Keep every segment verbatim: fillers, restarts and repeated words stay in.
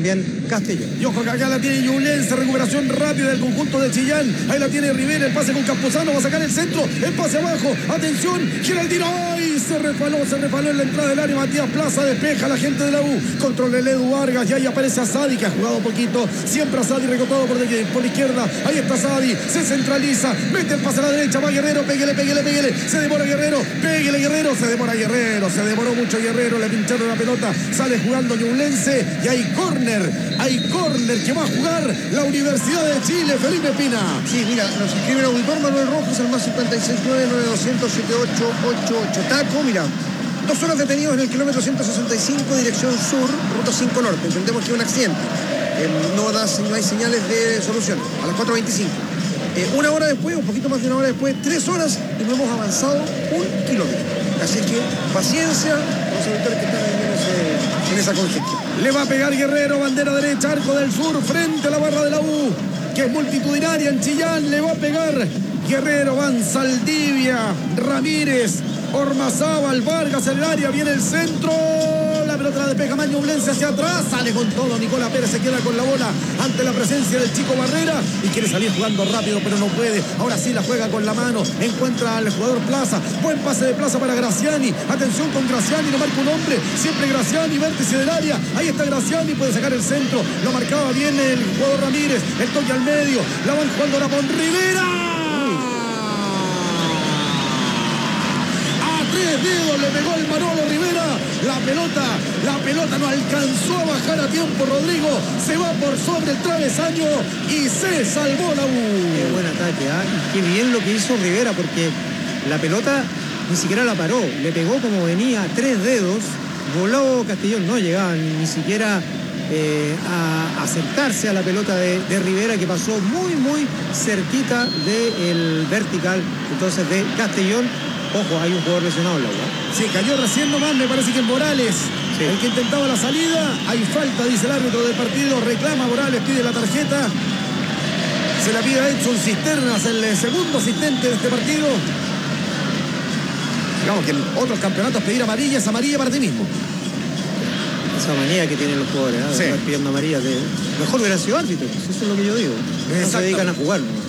también Castellón. Y ojo que acá la tiene Ñublense, recuperación rápida del conjunto de Chillán. Ahí la tiene Rivera, el pase con Campuzano, va a sacar el centro, el pase abajo, atención, Geraldino, ¡ay! Se refaló, se refaló en la entrada del área. Matías Plaza despeja a la gente de la U. Controla el Edu Vargas y ahí aparece Asadi, que ha jugado poquito. Siempre Asadi recortado por, de, por la izquierda. Ahí está Asadi, se centraliza, mete el pase a la derecha, va Guerrero, péguele, péguele, péguele. Se demora Guerrero, péguele Guerrero, se demora Guerrero, se demoró mucho Guerrero, le pincharon la pelota, sale jugando Ñublense y hay córner, hay córner que va a jugar la Universidad de Chile, Felipe Pina. Sí, mira, nos escribe el auditor Manuel Rojas al más cincuenta y seis nueve nueve dos cero siete ocho ocho ocho. Taco, mira, dos horas detenidos en el kilómetro ciento sesenta y cinco, dirección sur, ruta cinco norte. Entendemos que es un accidente. Eh, no, da, no hay señales de solución. A las cuatro veinticinco. Eh, una hora después, un poquito más de una hora después, tres horas y no hemos avanzado un kilómetro. Así que paciencia los auditores que están ahí en, ese, en esa congestión. Le va a pegar Guerrero, bandera derecha, arco del sur, frente a la barra de la U, que es multitudinaria en Chillán. Le va a pegar Guerrero, van Saldivia, Ramírez, Ormazábal, Vargas en el área, viene el centro. La pelota la despeja más Ñublense hacia atrás, sale con todo, Nicolás Pérez se queda con la bola ante la presencia del chico Barrera y quiere salir jugando rápido pero no puede. Ahora sí la juega con la mano, encuentra al jugador Plaza, buen pase de Plaza para Graciani, atención con Graciani, no marca un hombre, siempre Graciani, vértice del área, ahí está Graciani, puede sacar el centro, lo marcaba bien el jugador Ramírez, el toque al medio, la van jugando ahora con Rivera. Tres dedos le pegó el Manolo Rivera. La pelota, la pelota no alcanzó a bajar a tiempo. Rodrigo se va por sobre el travesaño y se salvó la U. Qué buen ataque, ¿eh? Qué bien lo que hizo Rivera, porque la pelota ni siquiera la paró. Le pegó como venía, tres dedos. Voló Castellón, no llegaba ni, ni siquiera eh, a acercarse a la pelota de, de Rivera, que pasó muy, muy cerquita del vertical, entonces, de Castellón. Ojo, hay un jugador lesionado en la U. Sí, cayó recién nomás, me parece que Morales, sí, el que intentaba la salida. Hay falta, dice el árbitro del partido, reclama Morales, pide la tarjeta. Se la pide a Edson Cisternas, el segundo asistente de este partido. Digamos que en otros campeonatos pedir amarilla es amarilla para ti mismo. Esa manía que tienen los jugadores, ¿eh? Sí. Pidiendo amarilla. De... Mejor hubiera sido árbitro, eso es lo que yo digo. No se dedican a jugar, ¿no?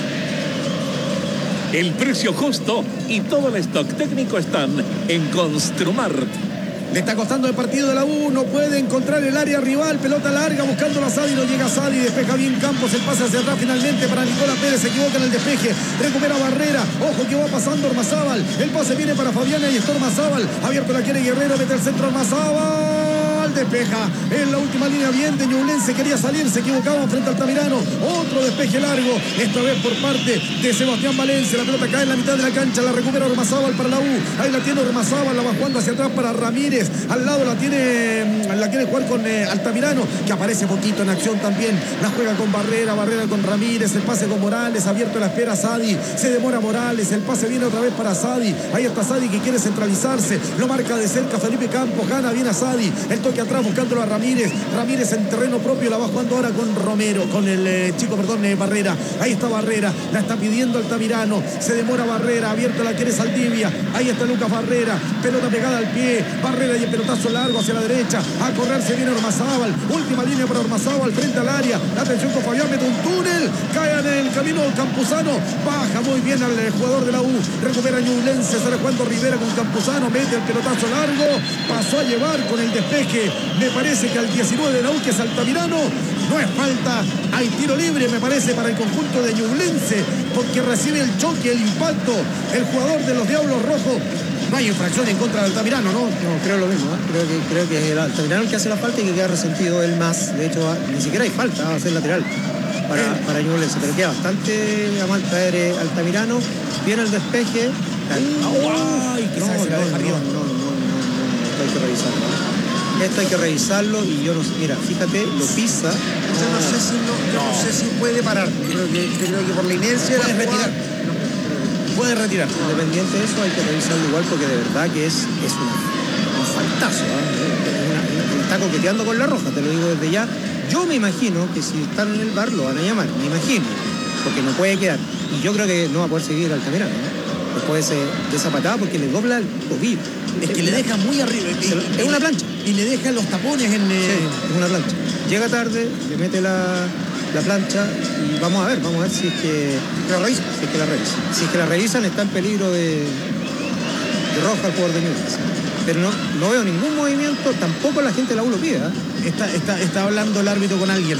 El precio justo y todo el stock técnico están en Construmart. Le está costando el partido de la U, no puede encontrar el área rival, pelota larga buscando a Sadi, no llega a Sadi, despeja bien Campos, el pase hacia atrás finalmente para Nicolás Pérez, se equivoca en el despeje, recupera Barrera, ojo que va pasando Ormazábal, el pase viene para Fabián y está Ormazábal, abierto la quiere Guerrero, mete el centro Ormazábal. Despeja en la última línea bien de Ñublense, quería salir, se equivocaba frente al Altamirano, otro despeje largo, esta vez por parte de Sebastián Valencia, la pelota cae en la mitad de la cancha, la recupera Ormazábal para la U, ahí la tiene Ormazábal, la va jugando hacia atrás para Ramírez, al lado la tiene, la quiere jugar con eh, Altamirano, que aparece poquito en acción también, la juega con Barrera, Barrera con Ramírez, el pase con Morales, abierto la espera Sadi, se demora Morales, el pase viene otra vez para Sadi, ahí está Sadi que quiere centralizarse, lo marca de cerca Felipe Campos, gana bien a Sadi, el toque atrás buscándolo a Ramírez, Ramírez en terreno propio, la va jugando ahora con Romero, con el eh, chico, perdón, eh, Barrera, ahí está Barrera, la está pidiendo Altamirano, se demora Barrera, abierto la quiere Saldivia, ahí está Lucas Barrera, pelota pegada al pie, Barrera y el pelotazo largo hacia la derecha, a correr se viene Ormazábal, última línea para Ormazábal frente al área, atención con Fabián, mete un túnel, cae en el camino Campuzano, baja muy bien al jugador de la U, recupera Ñublense, sale jugando Rivera con Campuzano, mete el pelotazo largo, pasó a llevar con el despeje, me parece que al diecinueve de la U, que es Altamirano, no es falta, hay tiro libre me parece para el conjunto de Ñublense, porque recibe el choque, el impacto, el jugador de los Diablos Rojos. No hay infracción en contra de Altamirano, ¿no? No, creo lo mismo, ¿eh? creo, que, creo que es el Altamirano el que hace la falta y que queda resentido él más. De hecho, ni siquiera hay falta, va a ser lateral para, eh. para Ñublense, pero queda bastante a mal traer eh, Altamirano. Viene el despeje. ¡Ay! No, no, no, no, no, no, no, hay que revisarlo. Esto hay que revisarlo y yo no sé, mira, fíjate, lo pisa. Yo no sé si, no, yo no. no sé si puede parar. Creo que, creo que por la inercia puede retirar. No. Puede retirar. Independiente de eso, hay que revisarlo igual porque de verdad que es, es un, un faltazo. ¿eh? Está coqueteando con la roja, te lo digo desde ya. Yo me imagino que si están en el bar lo van a llamar, me imagino, porque no puede quedar. Y yo creo que no va a poder seguir Altamirano, ¿no? Después de, de esa patada porque le dobla el tobillo. Es que le deja muy arriba. Es una plancha. Y le deja los tapones en... Eh... Sí, es una plancha. llega tarde, le mete la, la plancha y vamos a ver, vamos a ver si es que ¿La revisa? Si es que la revisan. Si es que la revisan, está en peligro de, de roja el jugador de Newell's. Pero no, no veo ningún movimiento, tampoco la gente de la U lo pide. ¿eh? Está, está, está hablando el árbitro con alguien.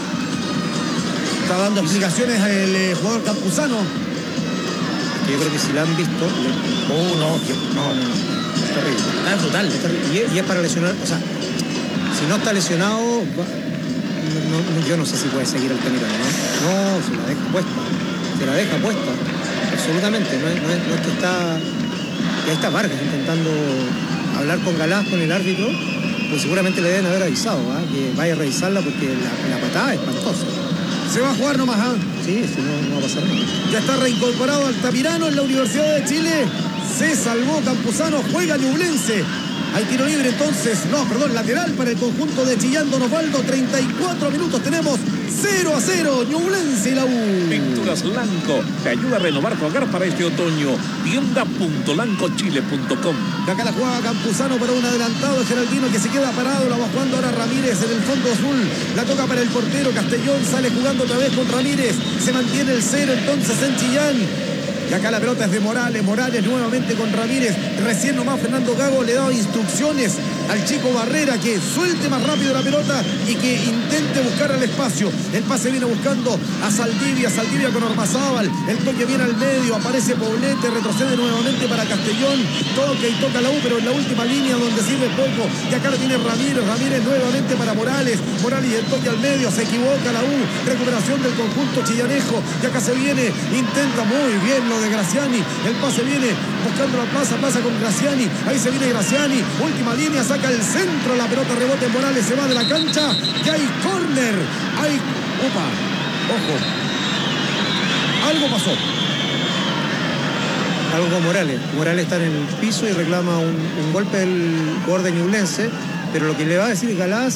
Está dando explicaciones al eh, jugador campusano. Que yo creo que si la han visto... Le... Oh, no, que- No, no, no. Es terrible. Ah, es brutal. Es terrible. Y, es, y es para lesionar... O sea, si no está lesionado... va- no, no, yo no sé si puede seguir el Tamirano, ¿no? No, se la deja puesta. Se la deja puesta. Absolutamente. No es, no es, no es que está... Y ahí está Vargas intentando hablar con Galás, con el árbitro, pues seguramente le deben haber avisado, ¿eh? Que vaya a revisarla porque la, la patada es espantosa. Se va a jugar nomás, ¿ah? Sí, si no, no va a pasar nada. Ya está reincorporado Altamirano en la Universidad de Chile. Se salvó Campuzano, juega Ñublense. Hay tiro libre entonces, no, perdón, lateral para el conjunto de Chillán Don Osvaldo. treinta y cuatro minutos tenemos, cero a cero, Ñublense y la U. Pinturas Lanco te ayuda a renovar tu hogar para este otoño. tienda punto lanco chile punto com. De acá la juega Campuzano para un adelantado Geraldino que se queda parado, la va jugando ahora Ramírez en el fondo azul, la toca para el portero Castellón, sale jugando otra vez con Ramírez, se mantiene el cero entonces en Chillán. Y acá la pelota es de Morales, Morales nuevamente con Ramírez, recién nomás Fernando Gago le da instrucciones al chico Barrera que suelte más rápido la pelota y que intente buscar al espacio. El pase viene buscando a Saldivia, Saldivia con Ormazábal, el toque viene al medio, aparece Poblete, retrocede nuevamente para Castellón, toca y toca la U, pero en la última línea donde sirve poco. Y acá la tiene Ramírez, Ramírez nuevamente para Morales, Morales y el toque al medio, se equivoca la U, recuperación del conjunto chillanejo. Y acá se viene, intenta muy bien lo de Graciani, el pase viene buscando la plaza, pasa con Graciani, ahí se viene Graciani, última línea, saca el centro, la pelota rebota en Morales, se va de la cancha y hay córner, hay, opa, ojo, algo pasó. Algo con Morales. Morales está en el piso y reclama un, un golpe del jugador de Ñublense, pero lo que le va a decir Galás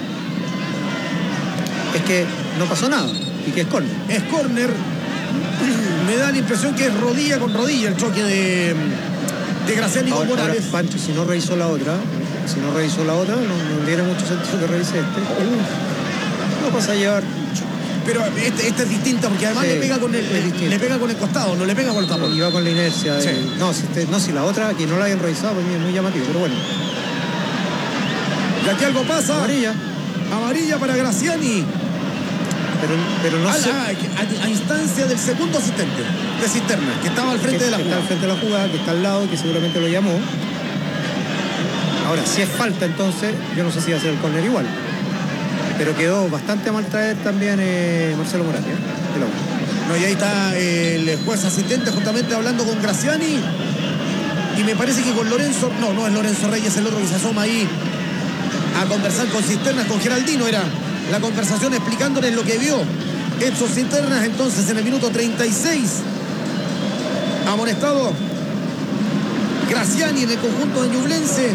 es que no pasó nada y que es córner. Es córner, me da la impresión que es rodilla con rodilla el choque de, de Graciani con Ahora, ahora, Morales. Pancho, si no revisó la otra, si no revisó la otra, no, no tiene mucho sentido que revise este. No pasa a llevar. Pero este, esta es distinta porque además Sí, le pega con el, es le, distinto. le pega con el costado, no le pega con el tapón. Y va con la inercia. de- Sí. no, si este- no, si la otra, que no la hayan revisado, pues es muy llamativo, pero bueno. Y aquí algo pasa. Amarilla. Amarilla para Graciani. Pero, pero no a, sé. la- a- a instancia del segundo asistente de Cisterna, que estaba al frente que, de la que está jugada. al frente de la jugada, que está al lado, que seguramente lo llamó. Ahora, si es falta, entonces, yo no sé si va a ser el córner igual. Pero quedó bastante a mal traer también eh, Marcelo Morales, ¿eh? de la U. No, y ahí está el juez asistente justamente hablando con Graciani. Y me parece que con Lorenzo, no, no es Lorenzo Reyes, el otro que se asoma ahí a conversar con Cisternas, con Geraldino era la conversación explicándoles lo que vio Edson Cisternas. Entonces en el minuto treinta y seis, amonestado Graciani en el conjunto de Ñublense.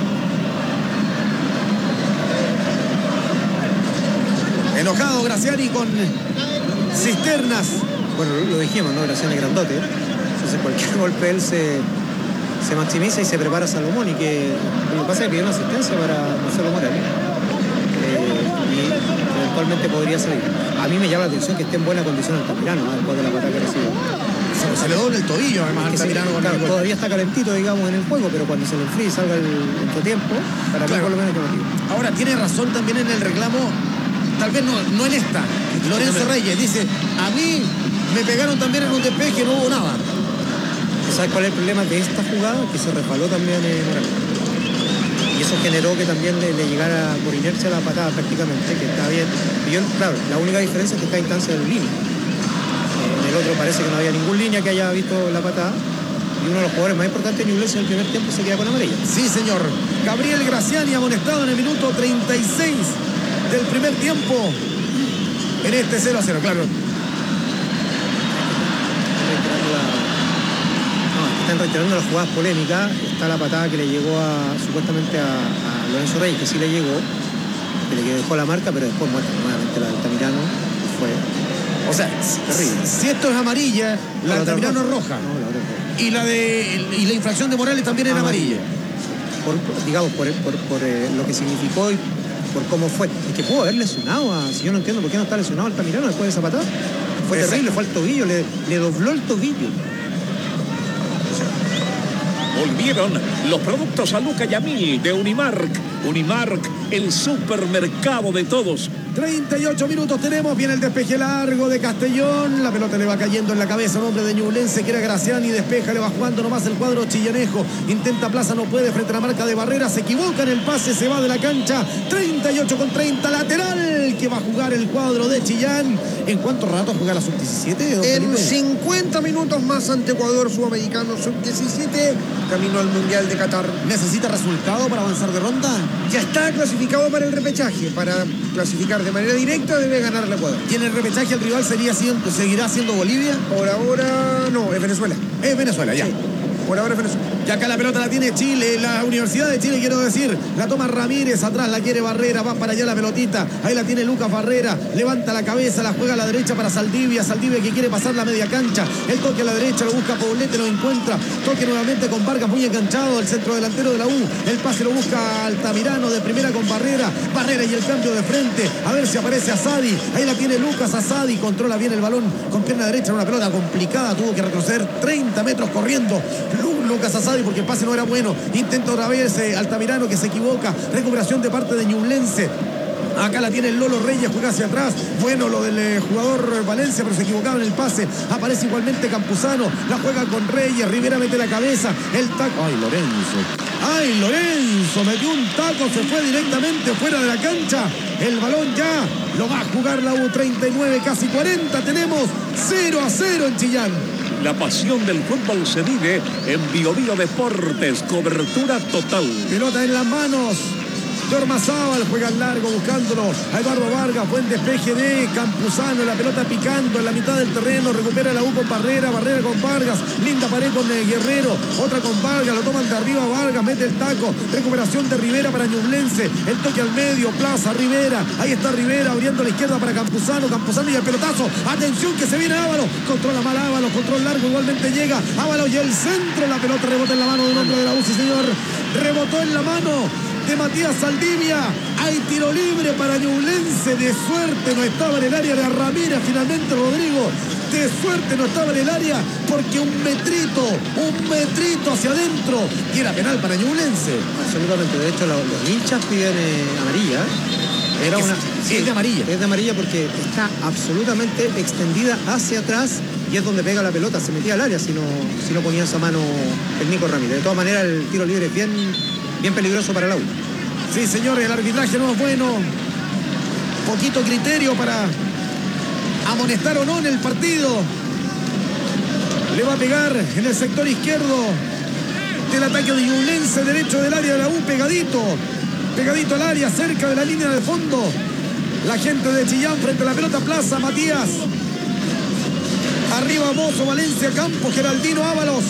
Enojado Graciani con Cisternas. Bueno, lo, lo dijimos, ¿no? Graciani grandote. Entonces cualquier golpe él se, se maximiza y se prepara Salomón. Y que lo que pasa es que pidió una asistencia para Marcelo Morales. Eh, y eventualmente podría salir. A mí me llama la atención que esté en buena condición el Tamirano, ¿no? Después de la patada que recibió. Se, se le dobla el tobillo además Que al sí, Tamirano con claro, el gol. todavía está calentito, digamos, en el juego, pero cuando se le enfríe y salga el entretiempo, para mí Claro. por lo menos llamativo. Ahora tiene razón también en el reclamo, tal vez no, no en esta. Lorenzo Reyes dice, a mí me pegaron también en un despeje, no hubo nada. ¿Sabes cuál es el problema de esta jugada? Que se resbaló también eh, Morales. Y eso generó que también le, le llegara por inercia la patada prácticamente, que está bien. Y yo, claro, la única diferencia es que está en instancia de línea. Eh, en el otro parece que no había ningún línea que haya visto la patada. Y uno de los jugadores más importantes de Ñublense en el primer tiempo se queda con amarilla. Sí, señor. Gabriel Graciani amonestado en el minuto treinta y seis del primer tiempo. En este cero a cero, claro. Reiterando la- no, están reiterando las jugadas polémicas. Está la patada que le llegó a, supuestamente a, a Lorenzo Reyes, que sí le llegó, que le dejó la marca, pero después muestra nuevamente la del Tamirano. Fue O sea, terrible. si esto es amarilla, la de otra Tamirano es roja. No, la otra es roja. Y la de y la infracción de Morales también era amarilla. Por, por- digamos, por, por- por, eh, lo que significó y por cómo fue. Es que pudo haber lesionado a... Si yo no entiendo por qué no está lesionado Altamirano después de esa patada. Fue Exacto. terrible, fue al tobillo, le, le dobló el tobillo. Volvieron los productos a Luca Yamil de Unimark. Unimark, el supermercado de todos. treinta y ocho minutos tenemos, viene el despeje largo de Castellón, la pelota le va cayendo en la cabeza a un hombre de Ñublense que era Graciani, despeja, le va jugando nomás el cuadro chillanejo, intenta Plaza, no puede frente a la marca de Barrera, se equivoca en el pase, se va de la cancha, treinta y ocho con treinta, lateral que va a jugar el cuadro de Chillán. ¿En cuánto rato juega la sub diecisiete? En cincuenta minutos más ante Ecuador, sudamericano sub diecisiete, camino al Mundial de Qatar. ¿Necesita resultado para avanzar de ronda? Ya está clasificado para el repechaje, para clasificar de manera directa debe ganar el Ecuador. ¿Y en el repechaje el rival sería siendo, seguirá siendo Bolivia? Por ahora no, es Venezuela. Es Venezuela, ya. Sí, por ahora es Venezuela. Y acá la pelota la tiene Chile, la Universidad de Chile, quiero decir. La toma Ramírez, atrás la quiere Barrera, va para allá la pelotita. Ahí la tiene Lucas Barrera, levanta la cabeza, la juega a la derecha para Saldivia. Saldivia que quiere pasar la media cancha. El toque a la derecha, lo busca Poblete, lo encuentra. Toque nuevamente con Vargas, muy enganchado, el centro delantero de la U. El pase lo busca Altamirano de primera con Barrera. Barrera y el cambio de frente. A ver si aparece Asadi. Ahí la tiene Lucas Asadi, controla bien el balón con pierna derecha. Una pelota complicada, tuvo que retroceder treinta metros corriendo. Lucas Asadi porque el pase no era bueno. Intenta otra vez eh, Altamirano que se equivoca. Recuperación de parte de Ñublense. Acá la tiene el Lolo Reyes, juega hacia atrás. Bueno lo del eh, jugador Valencia, pero se equivocaba en el pase. Aparece igualmente Campuzano. La juega con Reyes. Rivera mete la cabeza. El taco. ¡Ay, Lorenzo! ¡Ay, Lorenzo! Metió un taco, se fue directamente fuera de la cancha. El balón ya lo va a jugar la U. treinta y nueve, casi cuarenta. Tenemos cero a cero en Chillán. La pasión del fútbol se vive en Bio Bio Deportes. Cobertura total. Pelota en las manos de Ormazábal, juega al largo buscándolo a Eduardo Vargas, buen despeje de Campuzano, la pelota picando en la mitad del terreno, recupera la U con Barrera, Barrera con Vargas, linda pared con el Guerrero, otra con Vargas, lo toman de arriba Vargas, mete el taco, recuperación de Rivera para Ñublense, el toque al medio, Plaza, Rivera, ahí está Rivera abriendo a la izquierda para Campuzano, Campuzano y el pelotazo, atención que se viene Ábalos, controla mal Ábalos, control largo, igualmente llega Ábalos y el centro, la pelota rebota en la mano de un hombre de la U, sí señor, rebotó en la mano de Matías Saldivia. Hay tiro libre para Ñublense. De suerte no estaba en el área de Ramírez. Finalmente Rodrigo. De suerte no estaba en el área porque un metrito, un metrito hacia adentro. Y era penal para Ñublense. Absolutamente. De hecho, los, los hinchas piden eh, amarilla. Era Es- una, sí, es de amarilla. Es de amarilla porque está absolutamente extendida hacia atrás y es donde pega la pelota. Se metía al área si no, si no ponía esa mano el Nico Ramírez. De todas maneras, el tiro libre es bien, bien peligroso para la U. Sí, señores, el arbitraje no es bueno. Poquito criterio para amonestar o no en el partido. Le va a pegar en el sector izquierdo del ataque de Ñublense, derecho del área de la U, pegadito. Pegadito al área, cerca de la línea de fondo. La gente de Chillán frente a la pelota, Plaza, Matías. Arriba Mozo, Valencia, Campos, Geraldino, Ábalos.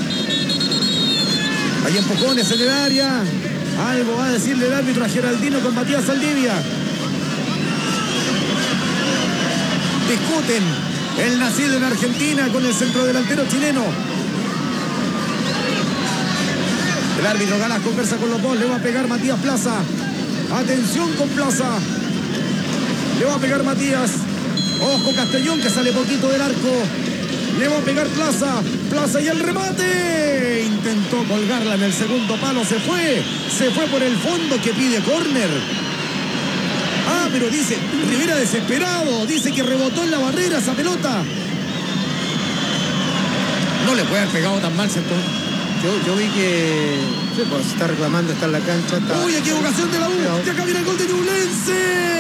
Hay empujones en el área. Algo va a decirle el árbitro a Geraldino con Matías Saldivia. Discuten el nacido en Argentina con el centrodelantero chileno. El árbitro Galas conversa con los dos. Le va a pegar Matías Plaza. Atención con Plaza. Le va a pegar Matías. Ojo Castellón que sale poquito del arco. Le va a pegar Plaza. Plaza y el remate. Intentó colgarla en el segundo palo. Se fue. Se fue por el fondo que pide córner. Ah, pero dice Rivera desesperado. Dice que rebotó en la barrera esa pelota. No le puede haber pegado tan mal, ¿cierto? Yo, yo vi que sí, pues, se está reclamando, está en la cancha. Está... Uy, equivocación de la U. Y acá viene el gol de Ñublense.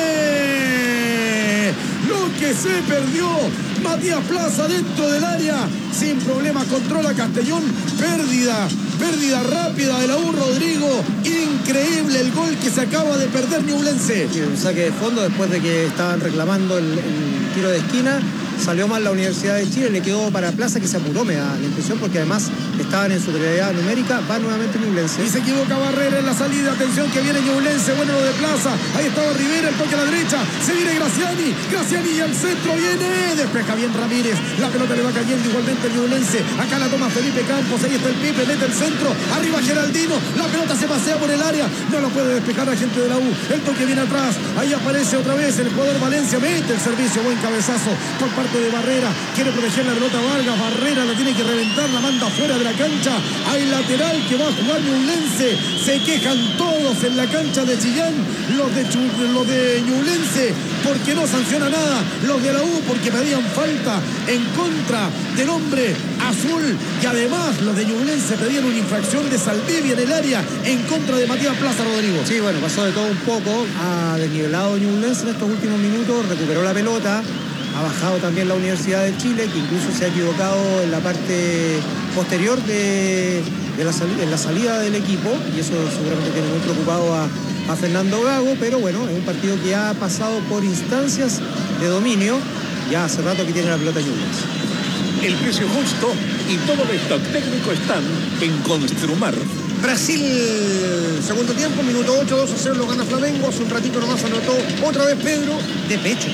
Lo que se perdió. Matías Plaza dentro del área. Sin problema controla Castellón. Pérdida. Pérdida rápida de la U, Rodrigo. Increíble el gol que se acaba de perder Ñublense. Sí, un saque de fondo después de que estaban reclamando el, el tiro de esquina. Salió mal la Universidad de Chile, le quedó para Plaza que se apuró, me da la impresión, porque además estaban en superioridad numérica, va nuevamente Ñublense. Y se equivoca Barrera en la salida. Atención que viene Ñublense. Bueno lo de Plaza. Ahí estaba Rivera. El toque a la derecha. Se viene Graciani. Graciani y al centro viene. Despeja bien Ramírez. La pelota le va cayendo igualmente el Ñublense. Acá la toma Felipe Campos. Ahí está el Pipe. Mete el centro. Arriba Geraldino. La pelota se pasea por el área. No lo puede despejar la gente de la U. El toque viene atrás. Ahí aparece otra vez el jugador Valencia. Mete el servicio. Buen cabezazo por parte de Barrera. Quiere proteger la pelota Vargas. Barrera la tiene que reventar. La manda fuera de la cancha. Hay lateral que va a jugar Ñublense. Se quejan todos en la cancha de Chillán. Los de, Chu, los de Ñublense porque no sanciona nada. Los de la U porque pedían falta en contra del hombre azul. Y además los de Ñublense pedían una infracción de Saldivia en el área en contra de Matías Plaza, Rodrigo. Sí, bueno, pasó de todo un poco. Ha desnivelado Ñublense en estos últimos minutos. Recuperó la pelota. Ha bajado también la Universidad de Chile, que incluso se ha equivocado en la parte posterior de, de la, en la salida del equipo, y eso seguramente tiene muy preocupado a, a Fernando Gago, pero bueno, es un partido que ha pasado por instancias de dominio. Ya hace rato que tiene la pelota Ñublense. El precio justo y todo el stock técnico están en Construmar. Brasil, segundo tiempo, minuto ocho, dos a cero lo gana Flamengo. Hace un ratito nomás anotó otra vez Pedro de pecho.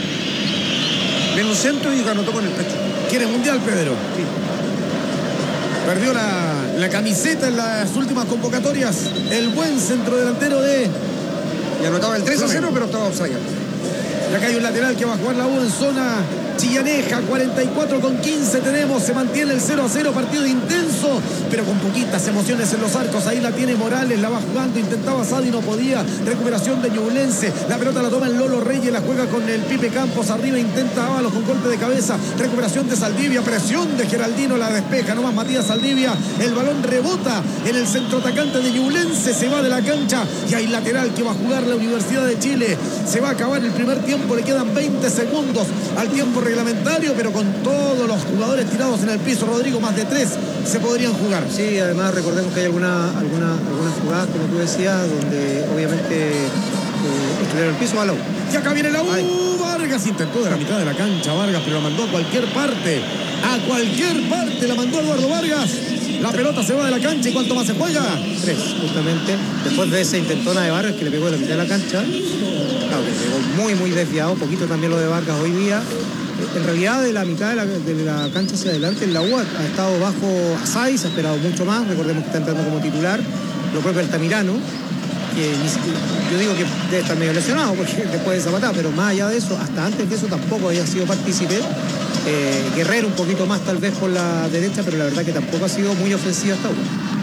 En un centro y anotó con el pecho. ¿Quieres mundial, Pedro? Sí. Perdió la, la camiseta en las últimas convocatorias. El buen centrodelantero de... Y anotaba el tres a cero, pero estaba offside. Y acá hay un lateral que va a jugar la U en zona chillaneja. Cuarenta y cuatro con quince tenemos. Se mantiene el cero a cero. Partido intenso, pero con poquitas emociones en los arcos. Ahí la tiene Morales, la va jugando. Intentaba Sadi, no podía. Recuperación de Ñublense. La pelota la toma el Lolo Reyes. La juega con el Pipe Campos. Arriba intenta Ábalos con golpe de cabeza. Recuperación de Saldivia. Presión de Geraldino. La despeja nomás Matías Saldivia. El balón rebota en el centro atacante de Ñublense. Se va de la cancha. Y hay lateral que va a jugar la Universidad de Chile. Se va a acabar el primer tiempo. Le quedan veinte segundos al tiempo reglamentario, pero con todos los jugadores tirados en el piso, Rodrigo, más de tres se podrían jugar. Sí, además recordemos que hay alguna, alguna, algunas jugadas, como tú decías, donde obviamente eh, estuvieron el piso a la U. Y acá viene la U. Ay. Vargas intentó de la mitad de la cancha, Vargas, pero la mandó a cualquier parte. A cualquier parte la mandó Eduardo Vargas. La pelota se va de la cancha y ¿cuánto más se juega? Tres, justamente. Después de esa intentona de Vargas que le pegó de la mitad de la cancha. Claro, que pegó muy, muy desviado. Poquito también lo de Vargas hoy día. En realidad, de la mitad de la, de la cancha hacia adelante, el la U ha, ha estado bajo Asai, se ha esperado mucho más. Recordemos que está entrando como titular. Lo propio Altamirano, que ni, yo digo que debe estar medio lesionado porque después de esa patada, pero más allá de eso, hasta antes de eso tampoco había sido partícipe. Eh, Guerrero un poquito más tal vez por la derecha, pero la verdad que tampoco ha sido muy ofensiva hasta ahora.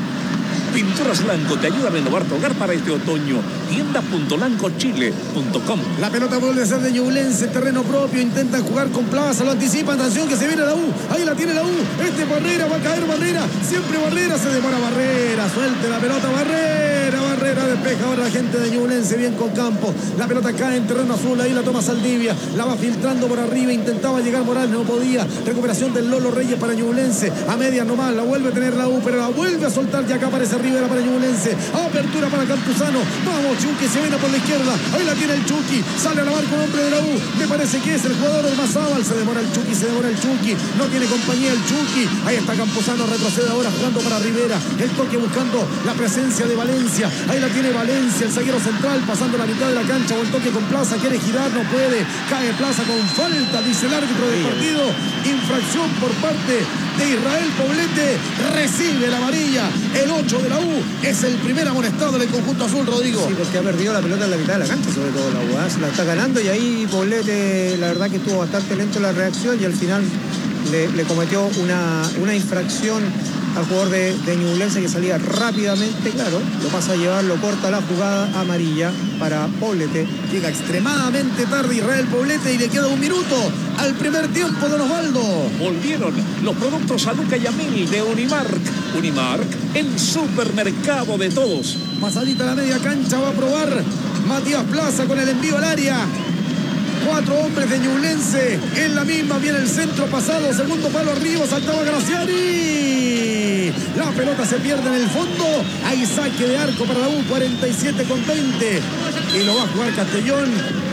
Pinturas Lanco te ayuda a renovar tu hogar para este otoño. tienda punto lanco chile punto com. La pelota vuelve a ser de Ñublense, terreno propio, intentan jugar con Plaza, lo anticipan, atención que se viene la U, ahí la tiene la U, este Barrera, va a caer Barrera, siempre Barrera, se demora Barrera, suelte la pelota Barrera, Barrera despeja ahora la gente de Ñublense, bien con Campos, la pelota cae en terreno azul, ahí la toma Saldivia, la va filtrando por arriba, intentaba llegar Morales, no podía, recuperación del Lolo Reyes para Ñublense, a medias nomás, la vuelve a tener la U, pero la vuelve a soltar, y acá aparece Rivera para Ñublense, apertura para Campuzano, vamos Chucky, se viene por la izquierda, ahí la tiene el Chucky, sale a la marca un hombre de la U, me parece que es el jugador del Mazábal, se demora el Chucky, se demora el Chucky, no tiene compañía el Chucky, ahí está Campuzano, retrocede ahora jugando para Rivera, el toque buscando la presencia de Valencia, ahí la tiene Valencia, el zaguero central, pasando la mitad de la cancha, o el toque con Plaza, quiere girar, no puede, cae Plaza con falta, dice el árbitro del partido, infracción por parte de Israel Poblete, recibe la amarilla, el ocho de la U, es el primer amonestado del conjunto azul, Rodrigo. Sí, porque ha perdido la pelota en la mitad de la cancha, sobre todo la U, ¿eh? Se la está ganando y ahí Poblete, la verdad que estuvo bastante lento la reacción y al final le, le cometió una, una infracción al jugador de, de Ñublense que salía rápidamente, claro, lo pasa a llevar, lo corta la jugada amarilla para Poblete. Llega extremadamente tarde Israel Poblete y le queda un minuto al primer tiempo, don Osvaldo. Volvieron los productos Saluca y Amil de Unimark. Unimark, el supermercado de todos. Pasadita a la media cancha va a probar Matías Plaza con el envío al área. Cuatro hombres de Ñublense en la misma, viene el centro pasado, segundo palo arriba, saltaba Graciani. La pelota se pierde en el fondo, hay saque de arco para la U, cuarenta y siete con veinte. Y lo va a jugar Castellón.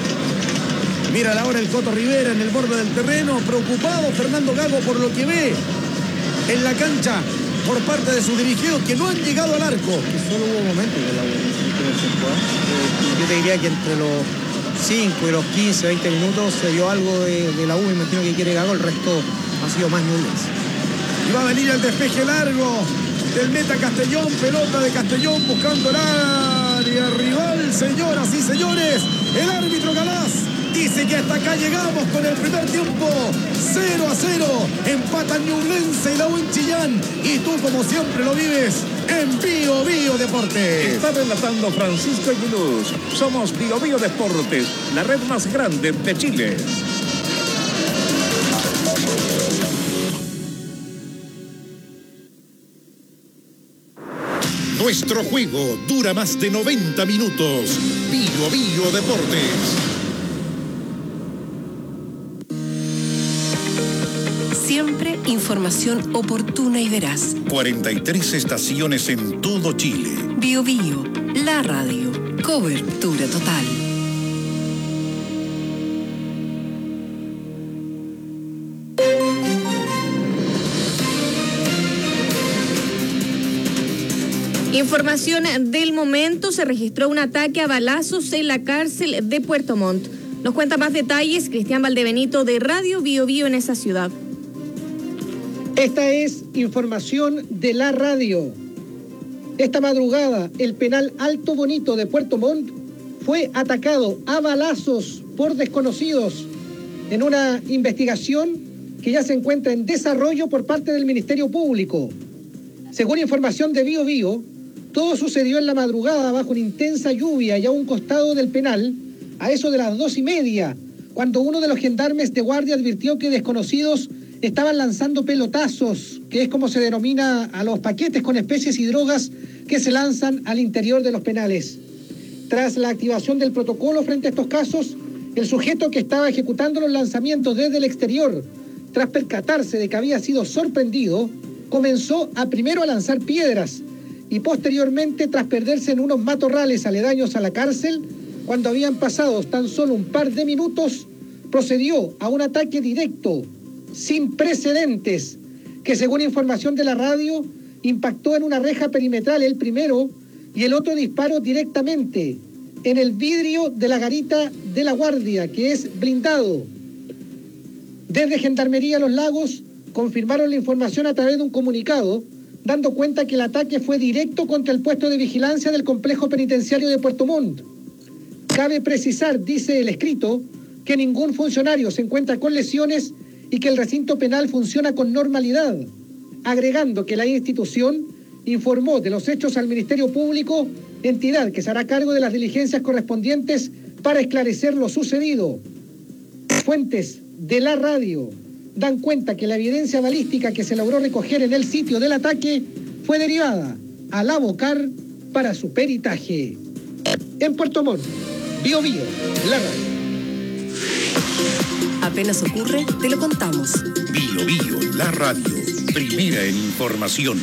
Mira ahora el Coto Rivera en el borde del terreno, preocupado Fernando Gago por lo que ve en la cancha por parte de sus dirigidos que no han llegado al arco. Que solo hubo momentos de la U en el primer tiempo, ¿eh? Yo te diría que entre los cinco y los quince, veinte minutos se vio algo de, de la U, me imagino que quiere Gago, el resto ha sido más Ñublense. Y va a venir el despeje largo del meta Castellón, pelota de Castellón buscando el área rival, señoras y señores. El árbitro Galás dice que hasta acá llegamos con el primer tiempo. cero a cero, empatan Ñublense y la U en Chillán. Y tú, como siempre lo vives, en Bio Bio Deportes. Está relatando Francisco Aguiluz. Somos Bio Bio Deportes, la red más grande de Chile. Nuestro juego dura más de noventa minutos. Bio Bio Deportes. Siempre información oportuna y veraz. cuarenta y tres estaciones en todo Chile. Bio Bio, la radio. Cobertura total. Información del momento, se registró un ataque a balazos en la cárcel de Puerto Montt. Nos cuenta más detalles Cristian Valdebenito de Radio Bio Bio en esa ciudad. Esta es información de la radio. Esta madrugada, el penal Alto Bonito de Puerto Montt fue atacado a balazos por desconocidos en una investigación que ya se encuentra en desarrollo por parte del Ministerio Público. Según información de Bio Bio, todo sucedió en la madrugada bajo una intensa lluvia y a un costado del penal, a eso de las dos y media, cuando uno de los gendarmes de guardia advirtió que desconocidos estaban lanzando pelotazos, que es como se denomina a los paquetes con especies y drogas que se lanzan al interior de los penales. Tras la activación del protocolo frente a estos casos, el sujeto que estaba ejecutando los lanzamientos desde el exterior, tras percatarse de que había sido sorprendido, comenzó a primero a lanzar piedras y posteriormente, tras perderse en unos matorrales aledaños a la cárcel, cuando habían pasado tan solo un par de minutos, procedió a un ataque directo, sin precedentes, que según información de la radio, impactó en una reja perimetral el primero y el otro disparo directamente en el vidrio de la garita de la guardia, que es blindado. Desde Gendarmería Los Lagos confirmaron la información a través de un comunicado, dando cuenta que el ataque fue directo contra el puesto de vigilancia del complejo penitenciario de Puerto Montt. Cabe precisar, dice el escrito, que ningún funcionario se encuentra con lesiones y que el recinto penal funciona con normalidad, agregando que la institución informó de los hechos al Ministerio Público, entidad que se hará cargo de las diligencias correspondientes para esclarecer lo sucedido. Fuentes de la radio dan cuenta que la evidencia balística que se logró recoger en el sitio del ataque fue derivada a la Bocar para su peritaje. En Puerto Montt, Bio Bio, la radio. Apenas ocurre, te lo contamos. Bio Bio, la radio. Primera en información.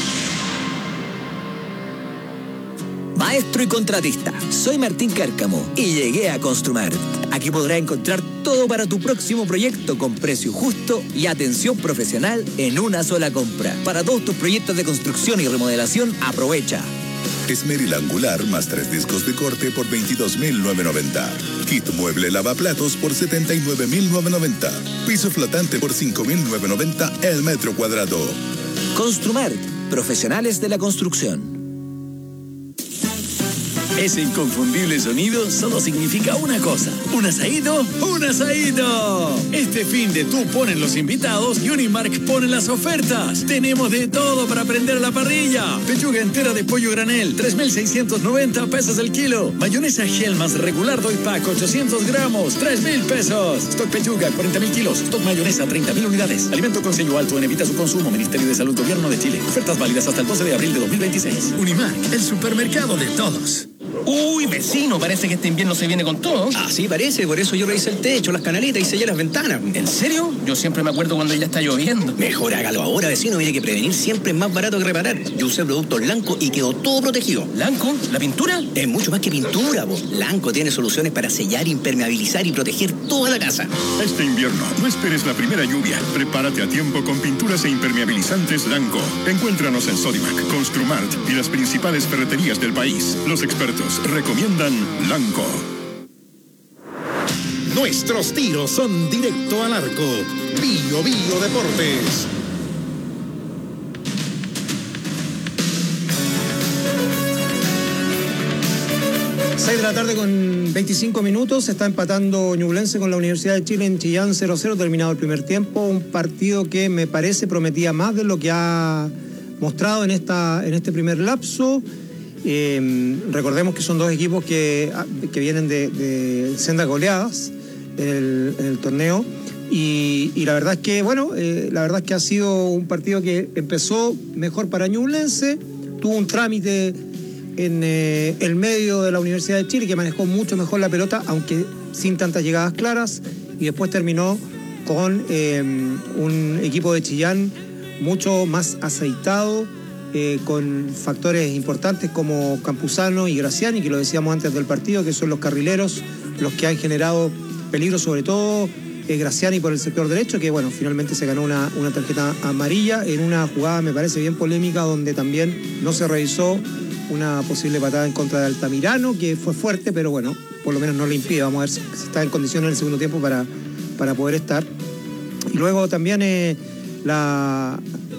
Maestro y contratista, soy Martín Cárcamo y llegué a Construmart. Aquí podrás encontrar todo para tu próximo proyecto con precio justo y atención profesional en una sola compra. Para todos tus proyectos de construcción y remodelación, aprovecha. Esmeril angular más tres discos de corte por veintidós mil novecientos noventa. Kit mueble lavaplatos por setenta y nueve mil novecientos noventa. Piso flotante por cinco mil novecientos noventa el metro cuadrado. Construmart, profesionales de la construcción. Ese inconfundible sonido solo significa una cosa. ¿Un asadito? ¡Un asadito! Este fin de tú ponen los invitados y Unimark pone las ofertas. Tenemos de todo para prender la parrilla. Pechuga entera de pollo granel, tres mil seiscientos noventa pesos el kilo. Mayonesa Hellmann's regular doy pack, ochocientos gramos, tres mil pesos. Stock pechuga, cuarenta mil kilos. Stock mayonesa, treinta mil unidades. Alimento con sello alto en evita su consumo. Ministerio de Salud, Gobierno de Chile. Ofertas válidas hasta el doce de abril de dos mil veintiséis. Unimark, el supermercado de todos. Uy, vecino, parece que este invierno se viene con todo. Ah, sí, parece. Por eso yo revisé el techo, las canaletas y sellé las ventanas. ¿En serio? Yo siempre me acuerdo cuando ya está lloviendo. Mejor hágalo ahora, vecino. Mire que prevenir siempre es más barato que reparar. Yo usé productos Lanco y quedó todo protegido. ¿Lanco? ¿La pintura? Es mucho más que pintura, po. Lanco tiene soluciones para sellar, impermeabilizar y proteger toda la casa. Este invierno, no esperes la primera lluvia. Prepárate a tiempo con pinturas e impermeabilizantes Lanco. Encuéntranos en Sodimac, Construmart y las principales ferreterías del país. Los expertos recomiendan Lanco. Nuestros tiros son directo al arco. Bio Bio Deportes. seis de la tarde con veinticinco minutos, está empatando Ñublense con la Universidad de Chile en Chillán cero cero, terminado el primer tiempo, un partido que me parece prometía más de lo que ha mostrado en, esta, en este primer lapso. Eh, recordemos que son dos equipos que, que vienen de, de sendas goleadas en el, en el torneo y, y la verdad es que, bueno, eh, la verdad es que ha sido un partido que empezó mejor para Ñublense, tuvo un trámite en eh, el medio de la Universidad de Chile, que manejó mucho mejor la pelota, aunque sin tantas llegadas claras, y después terminó con eh, un equipo de Chillán mucho más aceitado, eh, con factores importantes como Campuzano y Graciani, que lo decíamos antes del partido, que son los carrileros los que han generado peligro, sobre todo eh, Graciani por el sector derecho, que bueno, finalmente se ganó una, una tarjeta amarilla en una jugada, me parece, bien polémica, donde también no se revisó una posible patada en contra de Altamirano, que fue fuerte, pero bueno, por lo menos no le impide. Vamos a ver si, si está en condiciones en el segundo tiempo para, para poder estar. Y luego también eh, la,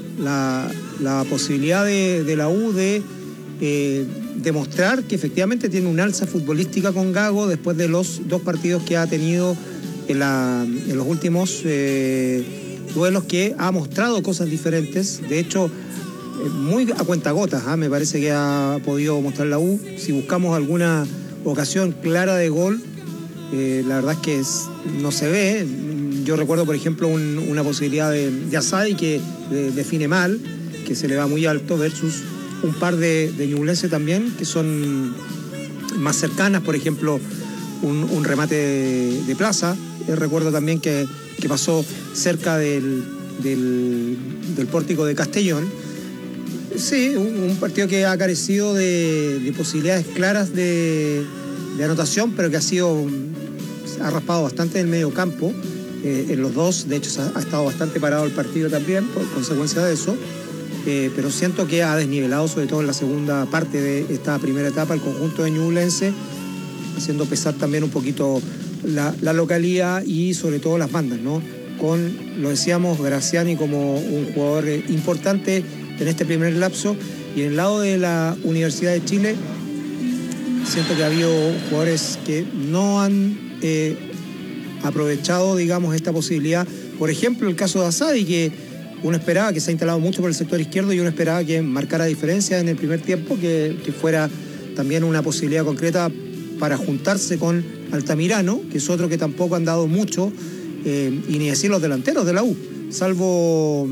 la, la posibilidad de, de la U de eh, demostrar que efectivamente tiene un alza futbolística con Gago después de los dos partidos que ha tenido en, la, en los últimos eh, duelos, que ha mostrado cosas diferentes. De hecho, muy a cuentagotas, ¿eh? Me parece que ha podido mostrar la U. Si buscamos alguna ocasión clara de gol, eh, la verdad es que es, no se ve. Yo recuerdo, por ejemplo, un, una posibilidad de, de Asadi que de, define mal, que se le va muy alto, versus un par de, de Ñublense también, que son más cercanas, por ejemplo, un, un remate de, de Plaza. Eh, recuerdo también que, que pasó cerca del, del, del pórtico de Castellón. Sí, un, un partido que ha carecido de, de posibilidades claras de, de anotación, pero que ha sido ha raspado bastante en el medio campo, eh, en los dos. De hecho, ha, ha estado bastante parado el partido también por consecuencia de eso, eh, pero siento que ha desnivelado, sobre todo en la segunda parte de esta primera etapa, el conjunto de Ñublense, haciendo pesar también un poquito la, la localía y sobre todo las bandas, ¿no? Con, lo decíamos, Graciani como un jugador eh, importante en este primer lapso, y en el lado de la Universidad de Chile siento que ha habido jugadores que no han eh, aprovechado, digamos, esta posibilidad. Por ejemplo, el caso de Asadi, que uno esperaba, que se ha instalado mucho por el sector izquierdo, y uno esperaba que marcara diferencia en el primer tiempo, que, que fuera también una posibilidad concreta para juntarse con Altamirano, que es otro que tampoco han dado mucho, eh, y ni decir los delanteros de la U, salvo...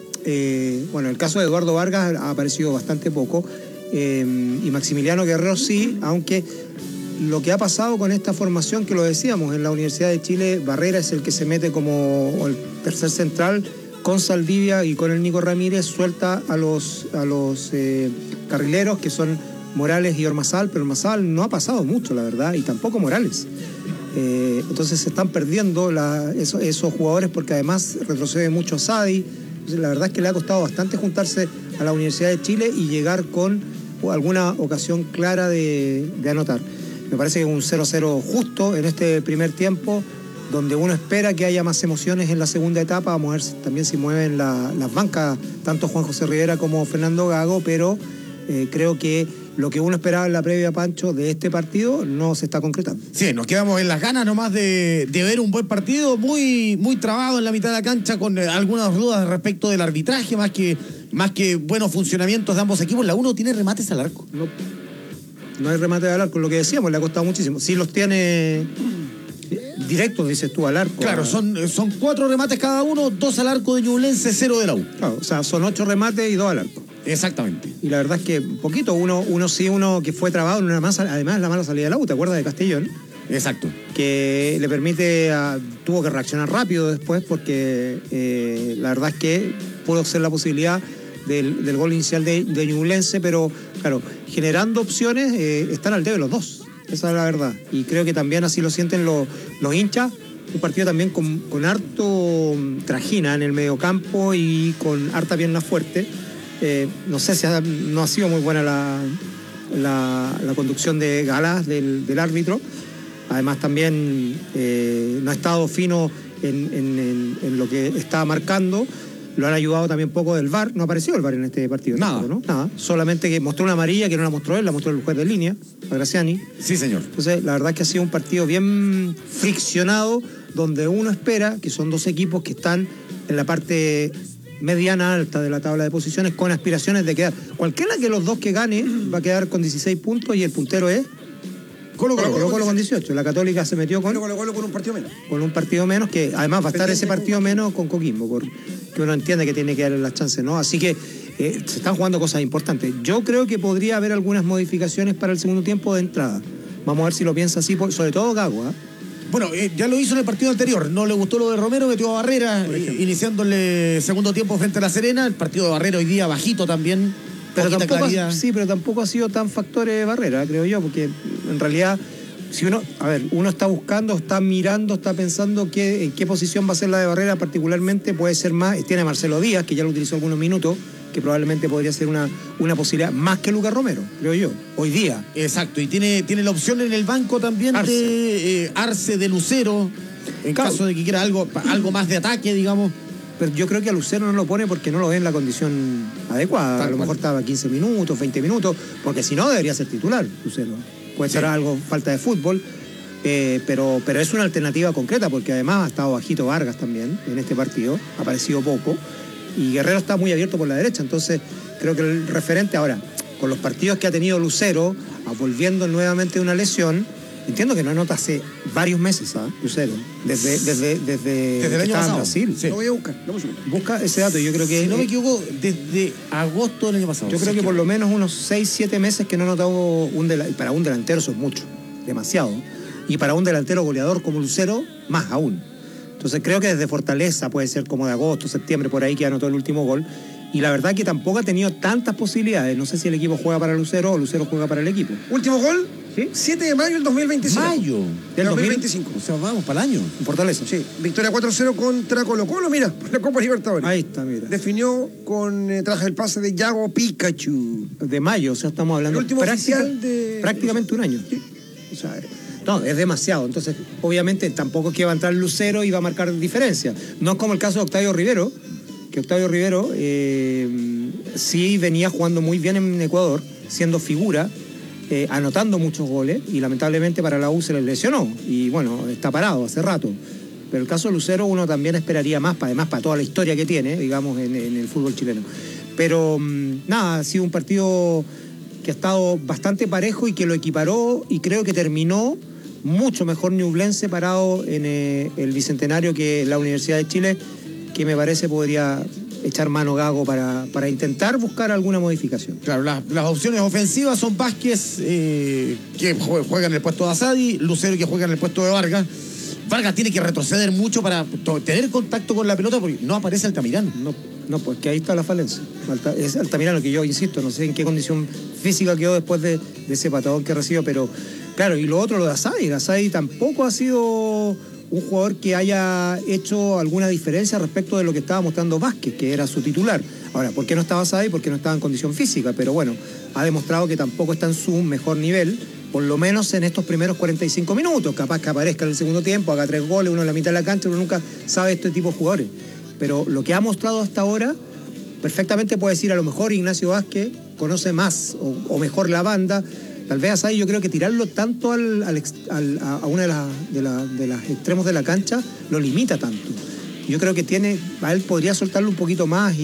Eh, bueno, el caso de Eduardo Vargas ha aparecido bastante poco, eh, y Maximiliano Guerrero sí, aunque lo que ha pasado con esta formación, que lo decíamos, en la Universidad de Chile, Barrera es el que se mete como el tercer central, con Saldivia y con el Nico Ramírez suelta a los, a los eh, carrileros, que son Morales y Ormazal, pero Ormazal no ha pasado mucho, la verdad, y tampoco Morales. Eh, entonces se están perdiendo la, esos, esos jugadores, porque además retrocede mucho Sadi. La verdad es que le ha costado bastante juntarse a la Universidad de Chile y llegar con alguna ocasión clara de, de anotar. Me parece que un cero cero justo en este primer tiempo, donde uno espera que haya más emociones en la segunda etapa. Vamos a ver si, también si mueven la, las bancas, tanto Juan José Rivera como Fernando Gago, pero eh, creo que lo que uno esperaba en la previa, Pancho, de este partido no se está concretando. Sí, nos quedamos en las ganas nomás de, de ver un buen partido, muy, muy trabado en la mitad de la cancha, con eh, algunas dudas respecto del arbitraje, más que, más que buenos funcionamientos de ambos equipos. La uno tiene remates al arco. No, no hay remates al arco, lo que decíamos, le ha costado muchísimo. Sí los tiene directos, dices tú, al arco. Claro, son, son cuatro remates cada uno, dos al arco de Ñublense, cero de la U. Claro, o sea, son ocho remates y dos al arco. Exactamente. Y la verdad es que poquito, uno, uno sí, uno que fue trabado en una masa, además la mala salida de la U, ¿te acuerdas de Castellón? Exacto. Que le permite, a, tuvo que reaccionar rápido después porque eh, la verdad es que pudo ser la posibilidad del, del gol inicial de, de Ñublense, pero claro, generando opciones eh, están al debe los dos, esa es la verdad. Y creo que también así lo sienten los, los hinchas. Un partido también con, con harto trajina en el mediocampo y con harta pierna fuerte. Eh, no sé si ha, no ha sido muy buena la, la, la conducción de Galás, del, del árbitro. Además también eh, no ha estado fino en, en, en, en lo que estaba marcando. Lo han ayudado también poco del V A R. No apareció el V A R en este partido. Nada. ¿no? Nada. Solamente que mostró una amarilla que no la mostró él, la mostró el juez de línea, a Graciani. Sí, señor. Entonces, la verdad es que ha sido un partido bien friccionado, donde uno espera que son dos equipos que están en la parte mediana alta de la tabla de posiciones con aspiraciones de quedar. Cualquiera de los dos que gane va a quedar con dieciséis puntos y el puntero es Colo Colo, Colo, Colo con dieciocho. La Católica se metió con Colo Colo con un partido menos. Con un partido menos, que además va a estar ese partido menos con Coquimbo, porque uno entiende que tiene que darle las chances, ¿no? Así que eh, se están jugando cosas importantes. Yo creo que podría haber algunas modificaciones para el segundo tiempo de entrada. Vamos a ver si lo piensa así, por, sobre todo Gago, ¿eh? Bueno, eh, ya lo hizo en el partido anterior. No le gustó lo de Romero, metió a Barrera, eh, iniciándole segundo tiempo frente a La Serena. El partido de Barrera hoy día bajito también. Pero tampoco, sí, pero tampoco ha sido tan factor de Barrera, creo yo, porque en realidad, si uno, a ver, uno está buscando, está mirando, está pensando qué, en qué posición va a ser la de Barrera, particularmente puede ser más, tiene a Marcelo Díaz, que ya lo utilizó algunos minutos, que probablemente podría ser una, una posibilidad más que Lucas Romero, creo yo, hoy día. Exacto, y tiene, tiene la opción en el banco también Arce. de eh, Arce de Lucero, en claro. caso de que quiera algo, algo más de ataque, digamos. Pero yo creo que a Lucero no lo pone porque no lo ve en la condición adecuada. Tal a lo cual. mejor estaba quince minutos, veinte minutos, porque si no debería ser titular Lucero. Puede ser sí. algo, falta de fútbol, eh, pero, pero es una alternativa concreta, porque además ha estado bajito Vargas también en este partido, ha aparecido poco, y Guerrero está muy abierto por la derecha, entonces creo que el referente ahora, con los partidos que ha tenido Lucero, volviendo nuevamente de una lesión, entiendo que no anota hace varios meses, ¿ah? Lucero, desde, desde, desde, desde el año pasado. En Brasil. Sí. Lo voy a buscar. Lo voy a buscar. Busca ese dato, yo creo que... Si no me equivoco, desde agosto del año pasado. Yo creo sí, que que... por lo menos unos seis, siete meses que no ha notado un delantero, y para un delantero eso es mucho, demasiado, y para un delantero goleador como Lucero, más aún. Entonces creo que desde Fortaleza puede ser como de agosto, septiembre, por ahí que anotó el último gol, y la verdad que tampoco ha tenido tantas posibilidades. No sé si el equipo juega para Lucero o Lucero juega para el equipo. ¿Último gol? ¿Sí? siete de mayo del dos mil veinticinco. Mayo del dos mil veinticinco. O sea, vamos para el año. En Fortaleza. Sí. Victoria cuatro cero contra Colo Colo, mira, por la Copa Libertadores. Ahí está, mira. Definió con eh, tras el pase de Yago Pikachu. De mayo, o sea, estamos hablando el último práctica, oficial de... prácticamente un año. Sí. O sea, no, es demasiado. Entonces, obviamente, tampoco es que va a entrar Lucero y va a marcar diferencia. No es como el caso de Octavio Rivero, que Octavio Rivero eh, sí venía jugando muy bien en Ecuador, siendo figura, eh, anotando muchos goles, y lamentablemente para la U se le lesionó. Y bueno, está parado hace rato. Pero el caso de Lucero uno también esperaría más, además para toda la historia que tiene, digamos, en, en el fútbol chileno. Pero nada, ha sido un partido que ha estado bastante parejo y que lo equiparó, y creo que terminó mucho mejor Ñublense parado en eh, el Bicentenario que la Universidad de Chile, que me parece podría echar mano Gago para, para intentar buscar alguna modificación. Claro, la, las opciones ofensivas son Vázquez, eh, que juega en el puesto de Asadi, Lucero, que juega en el puesto de Vargas. Vargas tiene que retroceder mucho para tener contacto con la pelota, porque no aparece Altamirano. No, no, pues que ahí está la falencia. Alta, es Altamirano, que yo insisto, no sé en qué condición física quedó después de, de ese patadón que recibió, pero claro, y lo otro, lo de Asadi. Asadi tampoco ha sido un jugador que haya hecho alguna diferencia respecto de lo que estaba mostrando Vázquez, que era su titular. Ahora, ¿por qué no estaba Asadi? Porque no estaba en condición física, pero bueno, ha demostrado que tampoco está en su mejor nivel, por lo menos en estos primeros cuarenta y cinco minutos. Capaz que aparezca en el segundo tiempo, haga tres goles, uno en la mitad de la cancha, uno nunca sabe este tipo de jugadores. Pero lo que ha mostrado hasta ahora, perfectamente puede decir, a lo mejor Ignacio Vázquez conoce más o, o mejor la banda. Tal vez Asadi, yo creo que tirarlo tanto al, al, al, a una de las de la, de las extremos de la cancha lo limita tanto. Yo creo que tiene, a él podría soltarlo un poquito más y,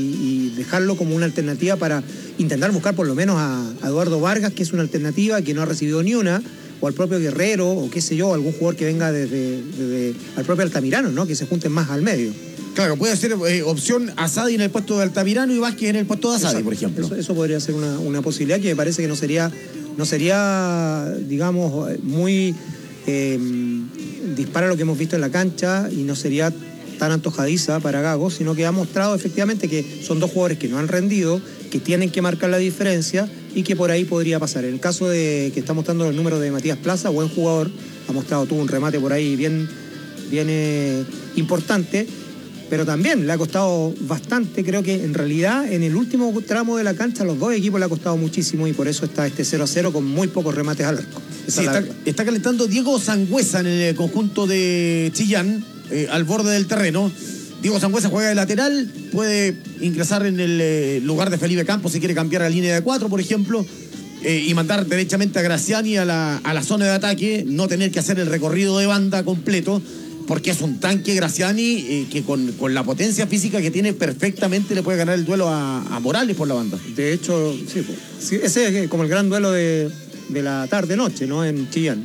y dejarlo como una alternativa para intentar buscar por lo menos a, a Eduardo Vargas, que es una alternativa que no ha recibido ni una, o al propio Guerrero, o qué sé yo, algún jugador que venga desde, desde al propio Altamirano, ¿no? Que se junten más al medio. Claro, puede ser eh, opción Asadi en el puesto de Altamirano y Vázquez en el puesto de Asadi, Exacto. por ejemplo. Eso, eso podría ser una, una posibilidad que me parece que no sería, no sería digamos, muy eh, dispara lo que hemos visto en la cancha y no sería tan antojadiza para Gago, sino que ha mostrado efectivamente que son dos jugadores que no han rendido, que tienen que marcar la diferencia y que por ahí podría pasar. En el caso de que está mostrando el número de Matías Plaza, buen jugador, ha mostrado, tuvo un remate por ahí bien, bien eh, importante, pero también le ha costado bastante. Creo que en realidad en el último tramo de la cancha a los dos equipos le ha costado muchísimo y por eso está este cero a cero con muy pocos remates al arco. Sí, está, está calentando Diego Sangüesa en el conjunto de Chillán, eh, al borde del terreno. Diego Sangüesa juega de lateral, puede ingresar en el eh, lugar de Felipe Campos si quiere cambiar la línea de cuatro, por ejemplo, eh, y mandar derechamente a Graciani a la, a la zona de ataque, no tener que hacer el recorrido de banda completo, porque es un tanque Graciani eh, que con, con la potencia física que tiene perfectamente le puede ganar el duelo a, a Morales por la banda. De hecho, sí, sí, ese es como el gran duelo de, de la tarde-noche, ¿no? En Chillán.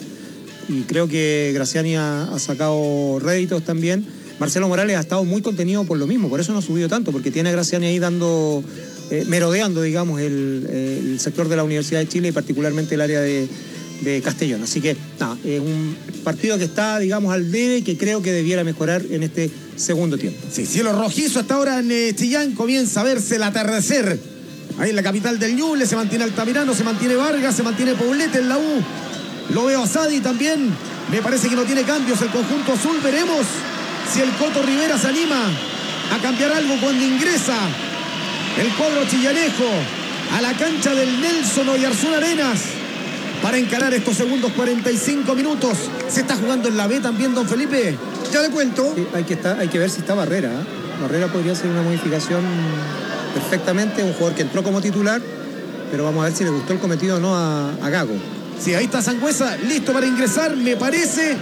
Y creo que Graciani ha, ha sacado réditos también. Marcelo Morales ha estado muy contenido por lo mismo, por eso no ha subido tanto, porque tiene a Graciani ahí dando, eh, merodeando, digamos, el, el sector de la Universidad de Chile y particularmente el área de, de Castellón. Así que, nada, es un partido que está, digamos, al debe y que creo que debiera mejorar en este segundo tiempo. Sí, cielo rojizo hasta ahora en eh, Chillán, comienza a verse el atardecer. Ahí en la capital del Ñuble se mantiene Altamirano, se mantiene Vargas, se mantiene Poblete en la U. Lo veo a Sadi también, me parece que no tiene cambios el conjunto azul, veremos si el Coto Rivera se anima a cambiar algo cuando ingresa el cuadro chillanejo a la cancha del Nelson Oyarzún Arenas para encarar estos segundos cuarenta y cinco minutos. ¿Se está jugando en la B también, don Felipe? Ya le cuento. Sí, hay, que estar, hay que ver si está Barrera. ¿eh? Barrera podría ser una modificación perfectamente, un jugador que entró como titular, pero vamos a ver si le gustó el cometido o no a, a Gago. Sí, ahí está Sangüesa, listo para ingresar, me parece.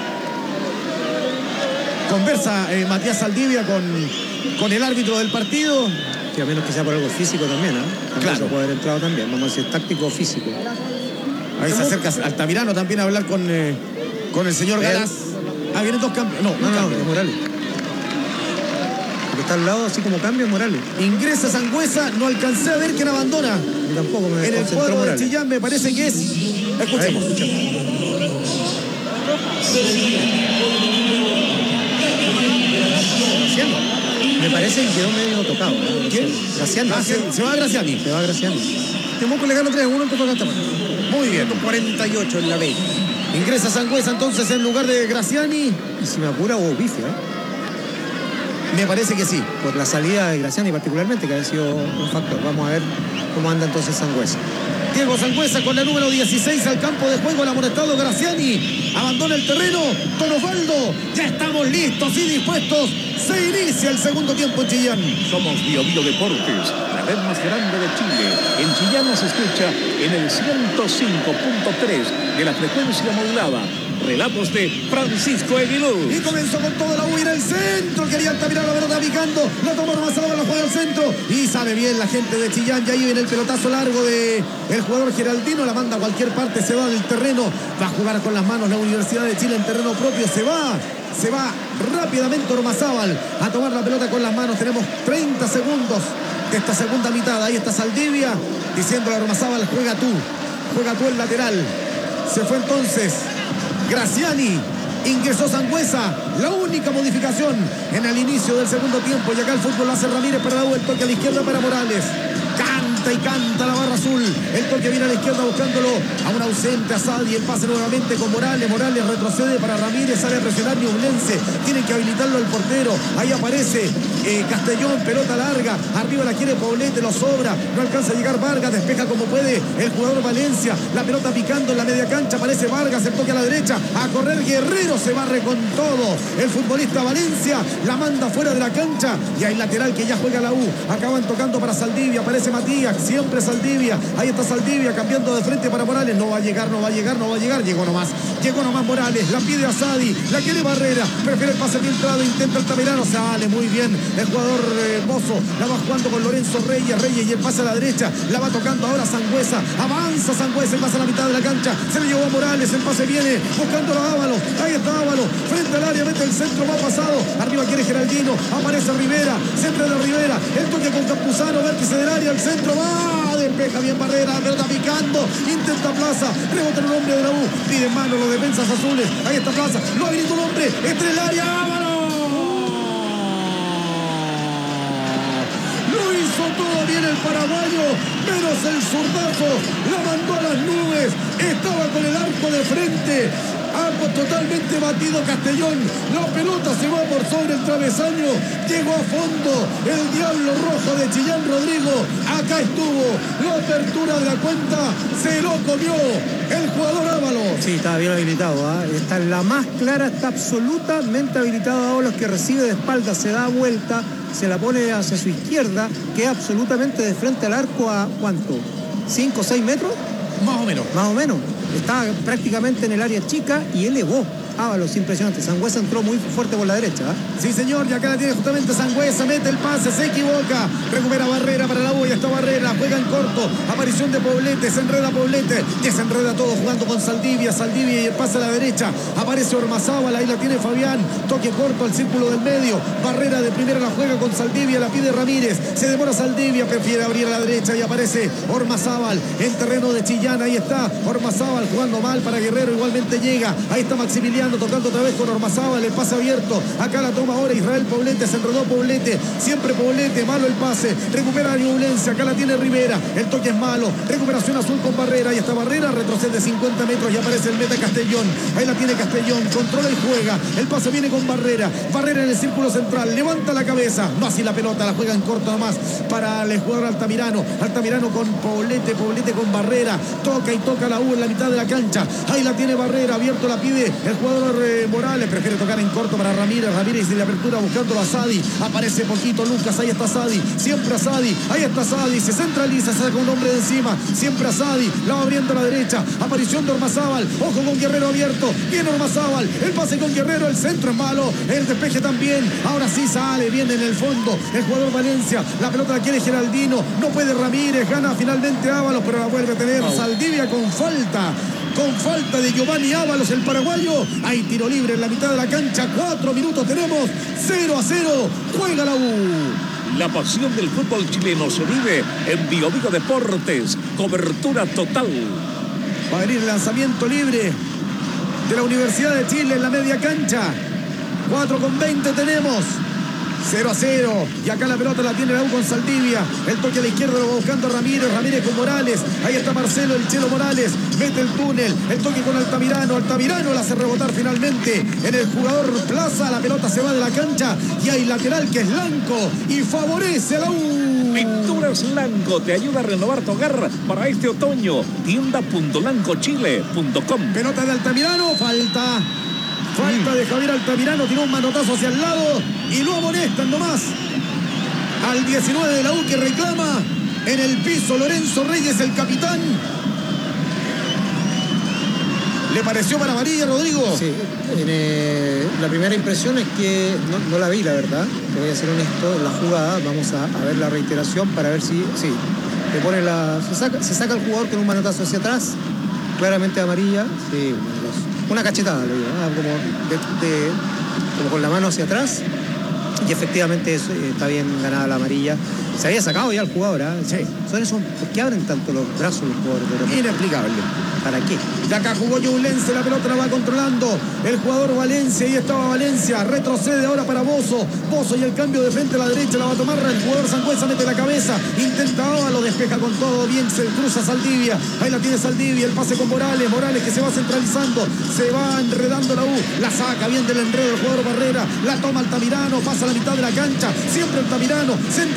Conversa eh, Matías Saldivia con, con el árbitro del partido. Sí, a menos que sea por algo físico también, ¿eh? Claro. Puede haber entrado también, vamos a ver si es táctico o físico. Ahí se acerca Altamirano también a hablar con, eh, con el señor Galás. Ah, vienen dos cambios. No, no, no, no, es Morales. Porque está al lado así como cambio Morales. Ingresa Sangüesa, no alcancé a ver quién abandona. Yo tampoco me en el cuadro Morales. De Chillán me parece que es. Escuchemos. Me parece que quedó medio tocado. ¿no? ¿Quién? Graciani. Ah, se, se va Graciani. Se va Graciani. Temuco le gana tres a uno en Antofagasta. Muy bien. cuarenta y ocho en la B. Ingresa Sangüesa entonces en lugar de Graciani. Y si me apura hubo bife, ¿eh? Me parece que sí. Por la salida de Graciani particularmente, que ha sido un factor. Vamos a ver cómo anda entonces Sangüesa. Diego Sangüesa con la número dieciséis al campo de juego, el amonestado Graciani abandona el terreno. Don Osvaldo, ya estamos listos y dispuestos. Se inicia el segundo tiempo en Chillán. Somos Bio Bio Deportes, la red más grande de Chile. En Chillán nos escucha en el ciento cinco punto tres de la frecuencia modulada. Relatos de Francisco Aguiluz. Y comenzó con toda la U en el centro. Quería Altamirano, la pelota picando. La tomó Ormazábal, la juega al centro. Y sabe bien la gente de Chillán. Y ahí viene el pelotazo largo de el jugador Geraldino. La manda a cualquier parte. Se va del terreno. Va a jugar con las manos la Universidad de Chile en terreno propio. Se va. Se va rápidamente Ormazábal a tomar la pelota con las manos. Tenemos treinta segundos de esta segunda mitad. Ahí está Saldivia diciéndole a Ormazábal: juega tú. Juega tú el lateral. Se fue entonces Graciani, ingresó Sangüesa, la única modificación en el inicio del segundo tiempo. Y acá el fútbol lo hace Ramírez para la U, el toque a la izquierda para Morales. Canta y canta la barra azul. El toque viene a la izquierda buscándolo a un ausente, a Sadi. El pase nuevamente con Morales. Morales retrocede para Ramírez, sale a presionar Ñublense. Tienen que habilitarlo al portero. Ahí aparece eh, Castellón, pelota larga. Arriba la quiere Poblete, lo sobra. No alcanza a llegar Vargas, despeja como puede el jugador Valencia. La pelota picando en la media cancha. Aparece Vargas, el toque a la derecha. A correr Guerrero, se barre con todo. El futbolista Valencia la manda fuera de la cancha. Y hay lateral que ya juega la U. Acaban tocando para Saldivia. Aparece Matías, siempre Saldivia. Ahí está Saldivia cambiando de frente para Morales. No va a llegar, no va a llegar, no va a llegar. Llegó nomás. Llegó nomás Morales, la pide a Sadi, la quiere Barrera, prefiere el pase filtrado, intenta Altamirano, sale muy bien el jugador eh, Mozo, la va jugando con Lorenzo Reyes, Reyes y el pase a la derecha, la va tocando ahora Sangüesa, avanza Sangüesa y pasa a la mitad de la cancha, se le llevó a Morales, el pase viene buscando a Ábalos, ahí está Ábalos, frente al área, mete el centro, va pasado, arriba quiere Geraldino, aparece Rivera, centro de Rivera, el toque con Campuzano, vértice del área, el centro va, despeja bien Barrera, pelota picando, intenta Plaza, rebota el hombre de la U, pide mano los defensas azules, ahí está Plaza, lo habilita un hombre, entre el área, Ábalos. Lo hizo todo bien el paraguayo, menos el zurdazo, la mandó a las nubes, estaba con el arco de frente. Arco totalmente batido Castellón, la pelota se va por sobre el travesaño, llegó a fondo el Diablo Rojo de Chillán Rodrigo, acá estuvo la apertura de la cuenta, se lo comió el jugador Ábalos. Sí, está bien habilitado, ¿eh? Está en la más clara, está absolutamente habilitado Ábalos, que recibe de espalda, se da vuelta, se la pone hacia su izquierda, queda absolutamente de frente al arco a ¿cuánto? ¿cinco o seis metros? Más o menos. Más o menos. Estaba prácticamente en el área chica y elevó. Ábalos, impresionante. Sangüesa entró muy fuerte por la derecha. ¿eh? Sí, señor, y acá la tiene justamente Sangüesa, mete el pase, se equivoca, recupera Barrera para la U, ya está Barrera, juega en corto, aparición de Poblete, se enreda Poblete, desenreda todo jugando con Saldivia, Saldivia y el pase a la derecha, aparece Ormazábal, ahí la tiene Fabián, toque corto al círculo del medio, Barrera de primera la juega con Saldivia, la pide Ramírez, se demora Saldivia, prefiere abrir a la derecha y aparece Ormazábal en terreno de Chillán, ahí está Ormazábal jugando mal para Guerrero, igualmente llega, ahí está Maximiliano tocando otra vez con Ormazábal, el pase abierto, acá la toma ahora Israel Poblete, se enredó Poblete, siempre Poblete, malo el pase, recupera a Ñublense, acá la tiene Rivera, el toque es malo, recuperación azul con Barrera, y esta Barrera retrocede cincuenta metros y aparece el meta Castellón, ahí la tiene Castellón, controla y juega, el pase viene con Barrera, Barrera en el círculo central, levanta la cabeza, no así la pelota, la juega en corto nomás para el jugador Altamirano, Altamirano con Poblete, Poblete con Barrera, toca y toca la U en la mitad de la cancha, ahí la tiene Barrera, abierto la pide el jugador eh, Morales, prefiere tocar en corto para Ramírez, Ramírez y la apertura buscándolo a Sadi, aparece poquito Lucas, ahí está Sadi, siempre a Sadi, ahí está Sadi, se centraliza, se saca un hombre de encima, siempre a Sadi, la va abriendo a la derecha, aparición de Ormazábal, ojo con Guerrero abierto, viene Ormazábal, el pase con Guerrero, el centro es malo, el despeje también, ahora sí sale, viene en el fondo, el jugador Valencia, la pelota la quiere Geraldino, no puede Ramírez, gana finalmente Ábalos, pero la vuelve a tener oh. Saldivia con falta, con falta de Giovanni Ábalos, el paraguayo, hay tiro libre en la mitad de la cancha, cuatro minutos tenemos, cero a cero, juega la U. La pasión del fútbol chileno se vive en Bio Bio Deportes, cobertura total. Va a venir el lanzamiento libre de la Universidad de Chile en la media cancha, cuatro con veinte tenemos. cero a cero, y acá la pelota la tiene la U con Saldivia, el toque a la izquierda lo va buscando Ramírez, Ramírez con Morales, ahí está Marcelo, el Chelo Morales, mete el túnel, el toque con Altamirano, Altamirano la hace rebotar finalmente en el jugador Plaza, la pelota se va de la cancha, y hay lateral que es Lanco, y favorece a la U. Pinturas Lanco te ayuda a renovar tu hogar para este otoño, tienda punto lanco chile punto com. Pelota de Altamirano, falta. Falta de Javier Altamirano, tiró un manotazo hacia el lado y lo amonestan nomás al diecinueve de la U, que reclama en el piso Lorenzo Reyes, el capitán. ¿Le pareció para amarilla, Rodrigo? Sí, en, eh, la primera impresión es que no, no la vi, la verdad, te voy a ser honesto, la jugada, vamos a, a ver la reiteración para ver si, sí, te pone la, se saca, se saca el jugador con un manotazo hacia atrás, claramente amarilla, sí, una cachetada, le digo, ¿no? como, de, de, como con la mano hacia atrás, y efectivamente eso, eh, está bien ganada la amarilla. Se había sacado ya el jugador, ¿eh? Sí. Son esos, ¿por qué abren tanto los brazos los jugadores? Inexplicable. ¿Para qué? De acá jugó Ñublense, la pelota la va controlando el jugador Valencia, ahí estaba Valencia, retrocede ahora para Bozo, Bozo y el cambio de frente a la derecha, la va a tomar el jugador Sangüesa, mete la cabeza, intenta ahora, lo despeja con todo, bien, se cruza Saldivia, ahí la tiene Saldivia, el pase con Morales, Morales que se va centralizando, se va enredando la U, la saca bien del enredo el jugador Barrera, la toma Altamirano, pasa a la mitad de la cancha, siempre Altamirano, centraliza,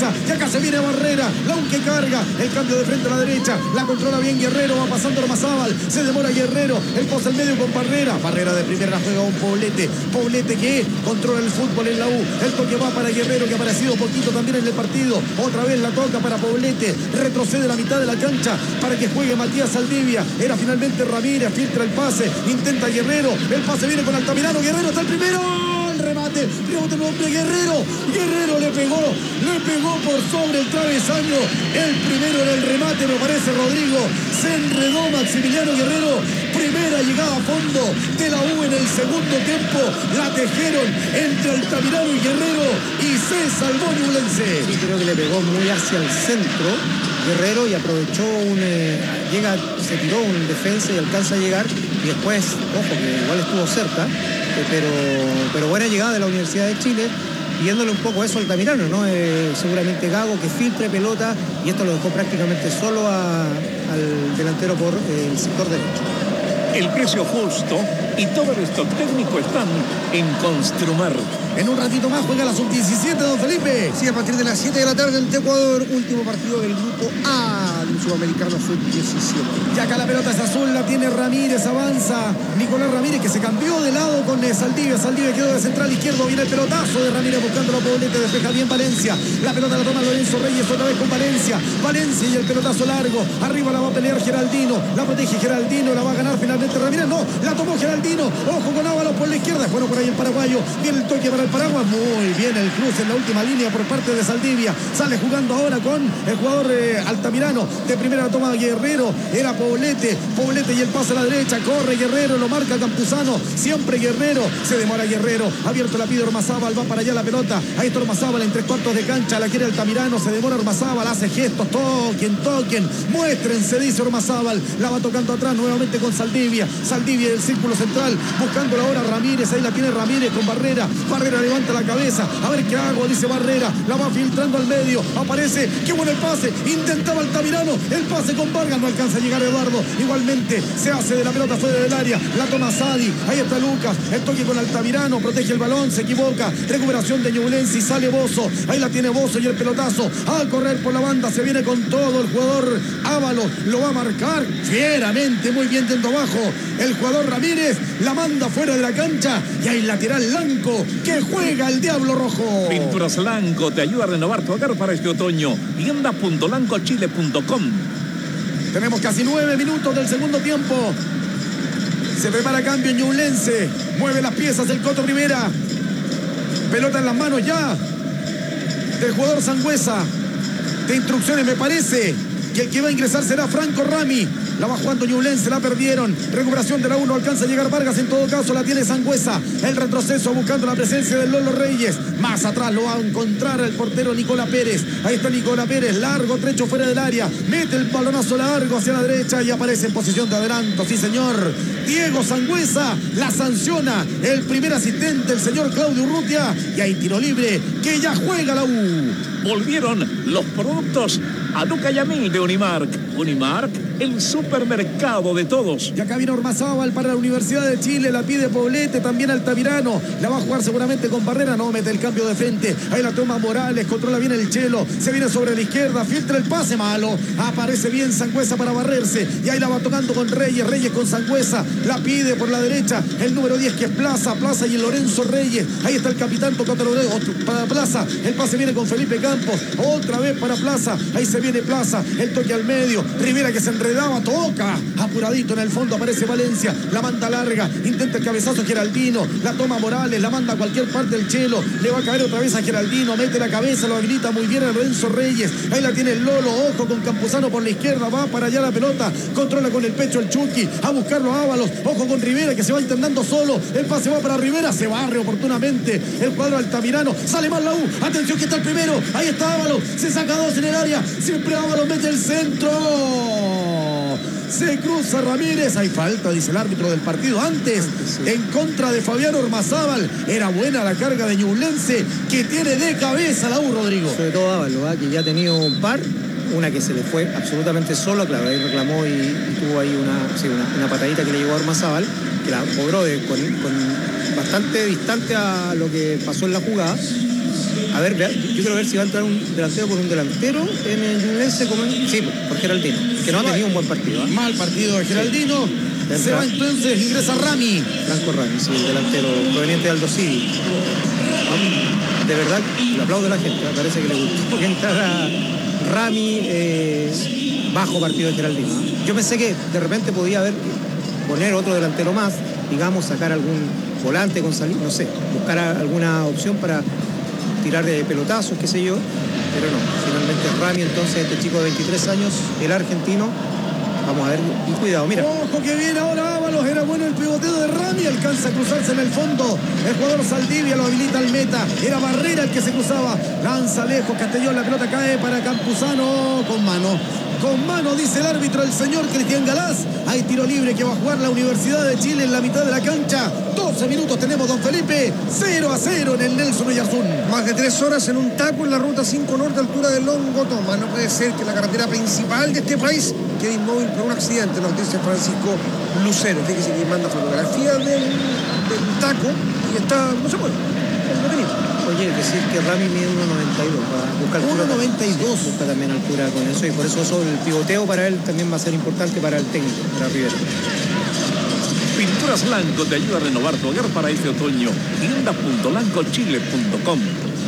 derecha. Y acá se viene Barrera. La U que carga. El cambio de frente a la derecha. La controla bien Guerrero. Va pasando Ormazábal. Se demora Guerrero. El pose al medio con Barrera. Barrera de primera juega un Poblete. Poblete que controla el fútbol en la U. El toque va para Guerrero, que ha aparecido poquito también en el partido. Otra vez la toca para Poblete. Retrocede la mitad de la cancha para que juegue Matías Saldivia. Era finalmente Ramírez. Filtra el pase. Intenta Guerrero. El pase viene con Altamirano. Guerrero está el primero. Remate, rebote el hombre Guerrero, Guerrero le pegó, le pegó por sobre el travesaño, el primero en el remate me parece Rodrigo, se enredó Maximiliano Guerrero, primera llegada a fondo de la U en el segundo tiempo, la tejeron entre Altamirano y Guerrero y se salvó Ñublense. Sí, creo que le pegó muy hacia el centro Guerrero y aprovechó un, eh, llega, se tiró un defensa y alcanza a llegar y después, ojo, que igual estuvo cerca. Pero, pero buena llegada de la Universidad de Chile, pidiéndole un poco eso al Altamirano, ¿no? Eh, seguramente Gago que filtre pelota y esto lo dejó prácticamente solo a, al delantero por eh, el sector derecho. El precio justo y todo el stock técnico están en Construmar. En un ratito más juega la sub diecisiete, don Felipe. Sí, a partir de las siete de la tarde en Ecuador, último partido del grupo A del Sudamericano sub diecisiete. Y acá la pelota es azul, la tiene Ramírez, avanza Nicolás Ramírez, que se cambió de lado con Saldivia. Saldivia quedó de central izquierdo, viene el pelotazo de Ramírez buscando la Poblete, despeja bien Valencia. La pelota la toma Lorenzo Reyes otra vez con Valencia. Valencia y el pelotazo largo. Arriba la va a pelear Geraldino, la protege Geraldino, la va a ganar finalmente Ramírez. No, la tomó Geraldino. Ojo con Ábalos por la izquierda. Bueno, por ahí el paraguayo. Viene el toque para el Paraguay. Muy bien el cruce en la última línea por parte de Saldivia. Sale jugando ahora con el jugador eh, Altamirano. De primera la toma Guerrero. Era Poblete. Poblete y el pase a la derecha. Corre Guerrero. Lo marca Campuzano. Siempre Guerrero. Se demora Guerrero. Abierto la pide Ormazábal. Va para allá la pelota. Ahí está Ormazábal en tres cuartos de cancha. La quiere Altamirano. Se demora Ormazábal. Hace gestos. Toquen, toquen. Muéstrense, dice Ormazábal. La va tocando atrás nuevamente con Saldivia. Saldivia del círculo central. Buscándola ahora Ramírez. Ahí la tiene Ramírez con Barrera. Barrera levanta la cabeza, a ver qué hago, dice Barrera, la va filtrando al medio, aparece, qué bueno el pase, intentaba Altamirano, el pase con Vargas, no alcanza a llegar Eduardo, igualmente se hace de la pelota fuera del área, la toma Sadi, ahí está Lucas, el toque con Altamirano, protege el balón, se equivoca, recuperación de Ñublense y sale Bozo, ahí la tiene Bozo y el pelotazo, a correr por la banda, se viene con todo el jugador Ábalos, lo va a marcar fieramente, muy bien dentro abajo, el jugador Ramírez, la manda fuera de la cancha y ahí lateral Lanco, que juega el Diablo Rojo. Pinturas Lanco te ayuda a renovar tu hogar para este otoño. tienda punto lanco chile punto com. Tenemos casi nueve minutos del segundo tiempo. Se prepara cambio Ñublense. Mueve las piezas el Coto Rivera. Pelota en las manos ya del jugador Sangüesa. De instrucciones me parece que el que va a ingresar será Franco Rami. La va jugando Ñublense, la perdieron. Recuperación de la uno, alcanza a llegar Vargas, en todo caso la tiene Sangüesa. El retroceso buscando la presencia del Lolo Reyes. Más atrás lo va a encontrar el portero Nicolás Pérez. Ahí está Nicolás Pérez, largo trecho fuera del área. Mete el balonazo largo hacia la derecha y aparece en posición de adelanto. Sí, señor. Diego Sangüesa la sanciona. El primer asistente, el señor Claudio Urrutia. Y hay tiro libre que ya juega la U. Volvieron los productos a Luca Yamil de Unimark. Unimark, el supermercado de todos. Y acá viene Ormazábal para la Universidad de Chile, la pide Poblete, también Altamirano, la va a jugar seguramente con Barrera, no mete el cambio de frente, ahí la toma Morales, controla bien el Chelo, se viene sobre la izquierda, filtra el pase malo, aparece bien Sangüesa para barrerse, y ahí la va tocando con Reyes, Reyes con Sangüesa, la pide por la derecha, el número diez que es Plaza, Plaza y el Lorenzo Reyes, ahí está el capitán tocando para Plaza, el pase viene con Felipe Campos, otra vez para Plaza, ahí se viene Plaza, el toque al medio, Rivera que se enredaba, toca, apuradito en el fondo aparece Valencia, la manda larga, intenta el cabezazo Geraldino, la toma Morales, la manda a cualquier parte del Chelo, le va a caer otra vez a Geraldino, mete la cabeza, lo habilita muy bien a Lorenzo Reyes, ahí la tiene el Lolo, ojo con Campuzano por la izquierda, va para allá la pelota, controla con el pecho el Chucky, a buscarlo a Ábalos, ojo con Rivera que se va intentando solo, el pase va para Rivera, se barre oportunamente, el cuadro Altamirano, sale mal la U, atención que está el primero, ahí está Ábalos, se saca dos en el área, siempre Ábalos mete el centro. Se cruza Ramírez, hay falta, dice el árbitro del partido antes, en contra de Fabián Ormazábal. Era buena la carga de Ñublense, que tiene de cabeza la U, Rodrigo. Sobre todo Ábalos, ¿eh? Que ya ha tenido un par, una que se le fue absolutamente solo, claro, ahí reclamó y, y tuvo ahí una, sí, una, una patadita que le llegó a Ormazábal, que la cobró de, con, con bastante distante a lo que pasó en la jugada. A ver, yo quiero ver si va a entrar un delantero por un delantero en el Ñublense como en... Sí, por Geraldino, que no ha tenido un buen partido. ¿eh? Mal partido de Geraldino. Sí. Se va entonces, ingresa Rami. Franco Rami, sí, el delantero proveniente de Aldo Civi. De verdad, le aplaudo a la gente, me parece que le gustó que entrara Rami, eh, bajo partido de Geraldino. Yo pensé que de repente podía haber poner otro delantero más, digamos, sacar algún volante con salida, no sé, buscar alguna opción para tirar de pelotazos, qué sé yo, pero no, finalmente Rami, entonces este chico de veintitrés años, el argentino. Vamos a ver, y cuidado, mira. Ojo que viene ahora Ábalos, era bueno el pivoteo de Rami, alcanza a cruzarse en el fondo. El jugador Saldivia lo habilita al meta. Era Barrera el que se cruzaba. Lanza lejos, Castellón, la pelota cae para Campuzano con mano. Con mano, dice el árbitro, el señor Cristian Galás. Hay tiro libre que va a jugar la Universidad de Chile en la mitad de la cancha. doce minutos tenemos, don Felipe. cero a cero en el Nelson Oyarzún. Más de tres horas en un taco en la ruta cinco norte, altura de Longo Toma. No puede ser que la carretera principal de este país quede inmóvil por un accidente, nos dice Francisco Lucero. Fíjese que manda fotografía del, del taco y está, no se puede. Oye, decir que Rami mide uno noventa y dos, va a buscar uno noventa y dos, busca también altura con eso, y por eso, eso el pivoteo para él también va a ser importante para el técnico, para Rivera. Pinturas Lanco te ayuda a renovar tu hogar para este otoño. tienda punto lanco chile punto com.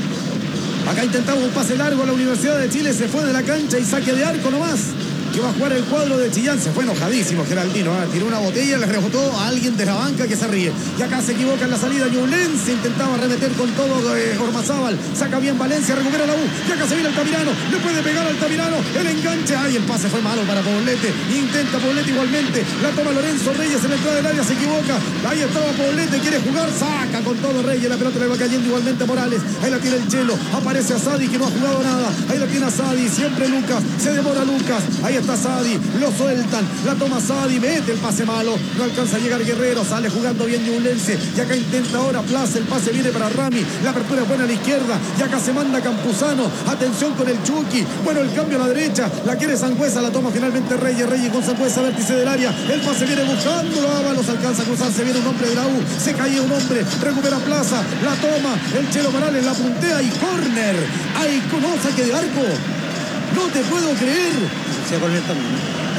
Acá intentamos un pase largo, la Universidad de Chile se fue de la cancha y saque de arco nomás. Que va a jugar el cuadro de Chillán. Se fue enojadísimo Geraldino, ¿eh? Tiró una botella, le rebotó a alguien de la banca que se ríe. Y acá se equivoca en la salida Ñublense, intentaba remeter con todo eh, Ormazábal, saca bien Valencia, recupera la U, y acá se viene el Tamirano, le puede pegar al Tamirano, el enganche, ay, el pase fue malo para Poblete, intenta Poblete igualmente, la toma Lorenzo Reyes en la entrada del área, se equivoca, ahí estaba Poblete, quiere jugar, saca con todo Reyes, la pelota le va cayendo igualmente a Morales, ahí la tiene el Chelo, aparece a Sadi que no ha jugado nada, ahí la tiene a Sadi, siempre Lucas, se demora Lucas, ahí está Sadi, lo sueltan, la toma Sadi, mete el pase malo, no alcanza a llegar Guerrero, sale jugando bien Ñublense, y acá intenta ahora Plaza, el pase viene para Rami, la apertura es buena a la izquierda, y acá se manda Campuzano, atención con el Chucky, bueno el cambio a la derecha, la quiere Sangüesa, la toma finalmente Reyes, Reyes con Sangüesa, vértice del área, el pase viene buscándolo, Ábalos alcanza a cruzarse, viene un hombre de la U, se caía un hombre, recupera Plaza, la toma, el Chelo Morales la puntea y córner, ay, no, saque de arco, no te puedo creer. Sí, con él también.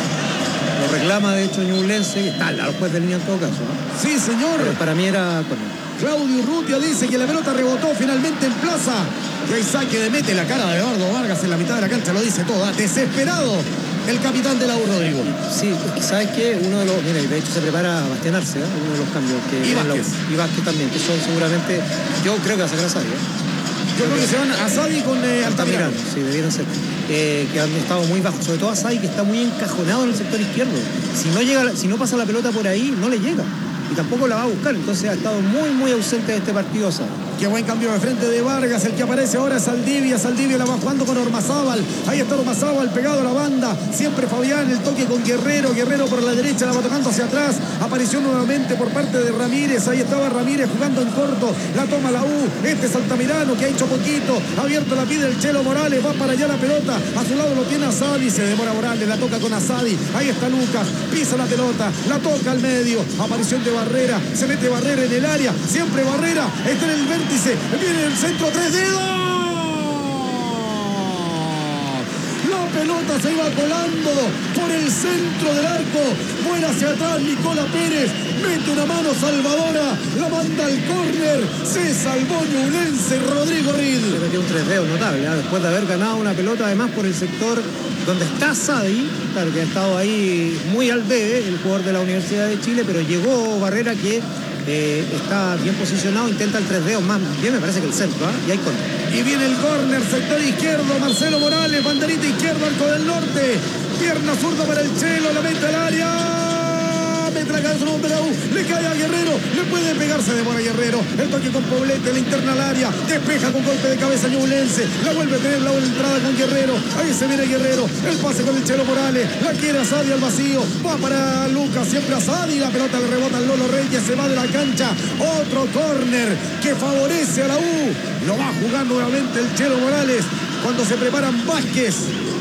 Lo reclama de hecho Ñublense, que está al juez de línea en todo caso, ¿no? Sí, señor. Pero para mí era con él. Claudio Urrutia dice que la pelota rebotó finalmente en Plaza. Y hay saque de mete, la cara de Eduardo Vargas en la mitad de la cancha, lo dice todo. Desesperado el capitán de la U, Rodrigo. Sí, ¿sabes qué? Uno de los, mira, de hecho se prepara a Bastián Arce, ¿eh? Uno de los cambios que y Vázquez. La, y Vázquez también, que son seguramente, yo creo que va a sacar a Sadi, ¿eh? Yo creo que se van a Sadi con eh, Altamirano. Sí, debieron ser. Eh, que han estado muy bajos, sobre todo a Sadi, que está muy encajonado en el sector izquierdo. Si no llega, si no pasa la pelota por ahí, no le llega. Y tampoco la va a buscar. Entonces ha estado muy, muy ausente de este partido Sadi. Qué buen cambio de frente de Vargas. El que aparece ahora es Saldivia. Saldivia la va jugando con Ormazábal. Ahí está Ormazábal pegado a la banda. Siempre Fabián, el toque con Guerrero. Guerrero por la derecha, la va tocando hacia atrás. Apareció nuevamente por parte de Ramírez. Ahí estaba Ramírez jugando en corto. La toma la U. Este es Altamirano que ha hecho poquito. Abierto la pide el Chelo Morales. Va para allá la pelota. A su lado lo tiene Asadi. Se demora Morales. La toca con Asadi. Ahí está Lucas. Pisa la pelota. La toca al medio. Aparición de Barrera. Se mete Barrera en el área. Siempre Barrera. Está en el vértice. Viene el centro, tres dedos. La pelota se iba colando por el centro del arco. Buena hacia atrás Nicola Pérez. Mete una mano salvadora. La manda al córner. Se salvó Ñublense, Rodrigo Ril. Le metió un tres dedos notable, ¿eh? Después de haber ganado una pelota además por el sector donde está Sadi, claro que ha estado ahí muy al debe, el jugador de la Universidad de Chile, pero llegó Barrera que eh, está bien posicionado, intenta el tres dedos más bien, me parece que el centro, ¿eh? Y hay córner. Y viene el córner, sector izquierdo, Marcelo Morales, banderita izquierda, arco del norte, pierna zurda para el Chelo, la mete al área. Mete la cabeza de la U, le cae a Guerrero, le puede pegarse de Mora Guerrero, el toque con Poblete, la interna al área, despeja con golpe de cabeza Ñublense, la vuelve a tener la entrada con Guerrero, ahí se viene Guerrero, el pase con el Chelo Morales, la quiere a Sadi al vacío, va para Lucas, siempre a Sadi, la pelota le rebota al Lolo Reyes, se va de la cancha, otro córner que favorece a la U, lo va a jugar nuevamente el Chelo Morales, cuando se preparan Vázquez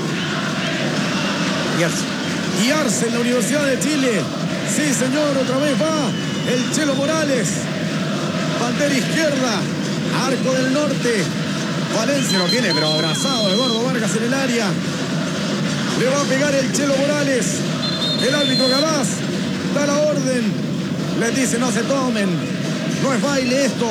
y Arce, y Arce en la Universidad de Chile. Sí, señor, otra vez va el Chelo Morales. Bandera izquierda, arco del norte. Valencia lo tiene, pero abrazado Eduardo Vargas en el área. Le va a pegar el Chelo Morales. El árbitro Galás da la orden. Les dice no se tomen. No es baile esto.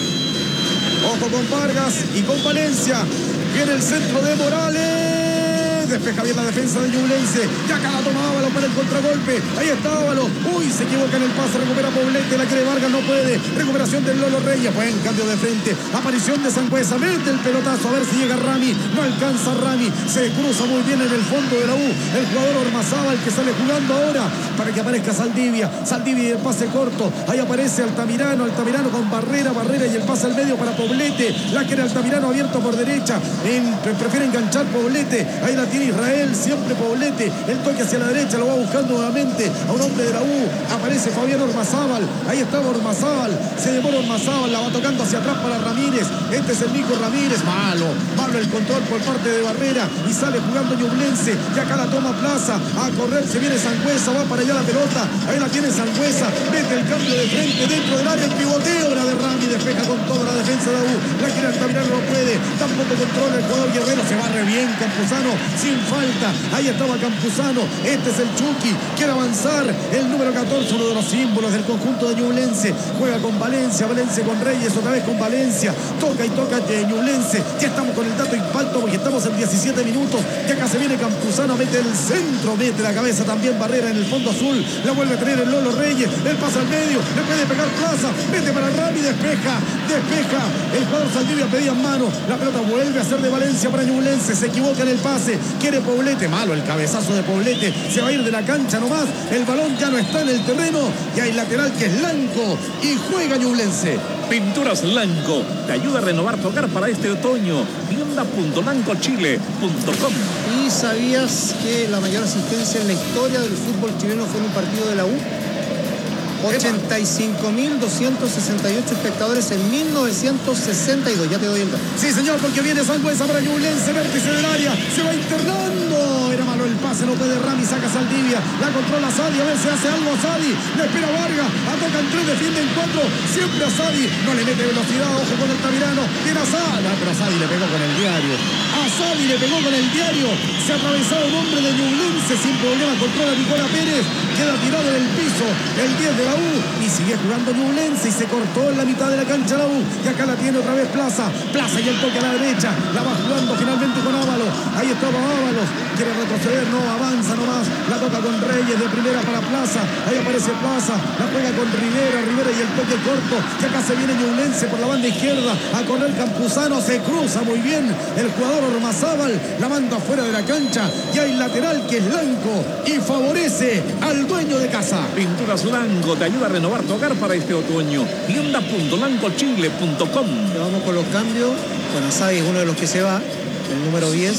Ojo con Vargas y con Valencia. Viene el centro de Morales. Despeja bien la defensa de Ñublense. Ya acá la toma Ábalos para el contragolpe. Ahí está Ábalos. Uy, se equivoca en el pase. Recupera Poblete. La quiere Vargas, no puede. Recuperación del Lolo Reyes. Buen cambio de frente. Aparición de Sangüesa. Mete el pelotazo. A ver si llega Rami. No alcanza Rami. Se cruza muy bien en el fondo de la U. El jugador Ormazábal que sale jugando ahora para que aparezca Saldivia. Saldivia y el pase corto. Ahí aparece Altamirano. Altamirano con Barrera. Barrera y el pase al medio para Poblete. La quiere Altamirano abierto por derecha. En, prefiere enganchar Poblete. Ahí la tiene Israel, siempre Poblete, el toque hacia la derecha, lo va buscando nuevamente a un hombre de la U, aparece Fabián Ormazábal, ahí estaba Ormazábal, se demora Ormazábal, la va tocando hacia atrás para Ramírez, este es el Nico Ramírez, malo, malo el control por parte de Barrera y sale jugando Ñublense, y acá la toma Plaza, a correr, se viene Sangüesa, va para allá la pelota, ahí la tiene Sangüesa, mete el cambio de frente dentro del área, el pivoteo, la de Rami, despeja con toda la defensa de la U, la quiere Altamirano, no puede, tampoco controla el jugador Guerrero, se barre bien Campuzano, sin falta, ahí estaba Campuzano, este es el Chucky, quiere avanzar, el número catorce, uno de los símbolos del conjunto de Ñublense, juega con Valencia, Valencia con Reyes, otra vez con Valencia, toca y toca de Ñublense, ya estamos con el dato impacto porque estamos en diecisiete minutos, ya acá se viene Campuzano, mete el centro, mete la cabeza también Barrera en el fondo azul, la vuelve a tener el Lolo Reyes, el pasa al medio, le puede pegar Plaza, mete para Rami, despeja, despeja, el jugador Saldivia pedía en mano, la pelota vuelve a ser de Valencia para Ñublense, se equivoca en el pase, quiere Poblete, malo el cabezazo de Poblete, se va a ir de la cancha nomás, el balón ya no está en el terreno y hay lateral que es Lanco y juega Ñublense. Pinturas Lanco te ayuda a renovar tu hogar para este otoño. tienda punto lanco chile punto com. ¿Y sabías que la mayor asistencia en la historia del fútbol chileno fue en un partido de la U? ochenta y cinco mil doscientos sesenta y ocho espectadores en mil novecientos sesenta y dos. Ya te doy el dato. Sí, señor, porque viene Sangüesa para Ñublense, vértice del área, se va internando. Era malo el pase, no puede Rami, saca Saldivia, la controla Sadi, a ver si hace algo Sadi, le espera Vargas, atacan tres, defienden cuatro, siempre a Sadi, no le mete velocidad, ojo con el Tamirano, tiene a Sadi, ah, pero a Sadi le pegó con el diario, a Sadi le pegó con el diario, se ha atravesado un hombre de Ñublense sin problema, controla a Nicola Pérez, queda tirado en el piso, el diez de la U, y sigue jugando Ñublense y se cortó en la mitad de la cancha la U, y acá la tiene otra vez Plaza, Plaza y el toque a la derecha, la va jugando finalmente con Ábalos, ahí estaba Ábalos, quiere retroceder, no avanza nomás, la toca con Reyes de primera para Plaza, ahí aparece Plaza, la juega con Rivera, Rivera y el toque corto, y acá se viene Ñublense por la banda izquierda, a correr Campuzano, se cruza muy bien el jugador Ormazábal, la manda fuera de la cancha, y hay lateral que es Lanco y favorece al dueño de casa. Pinturas Lanco te ayuda a renovar tu hogar para este otoño. tienda punto lanco chile punto com. Vamos con los cambios. Bueno, Sadi es uno de los que se va, el número diez,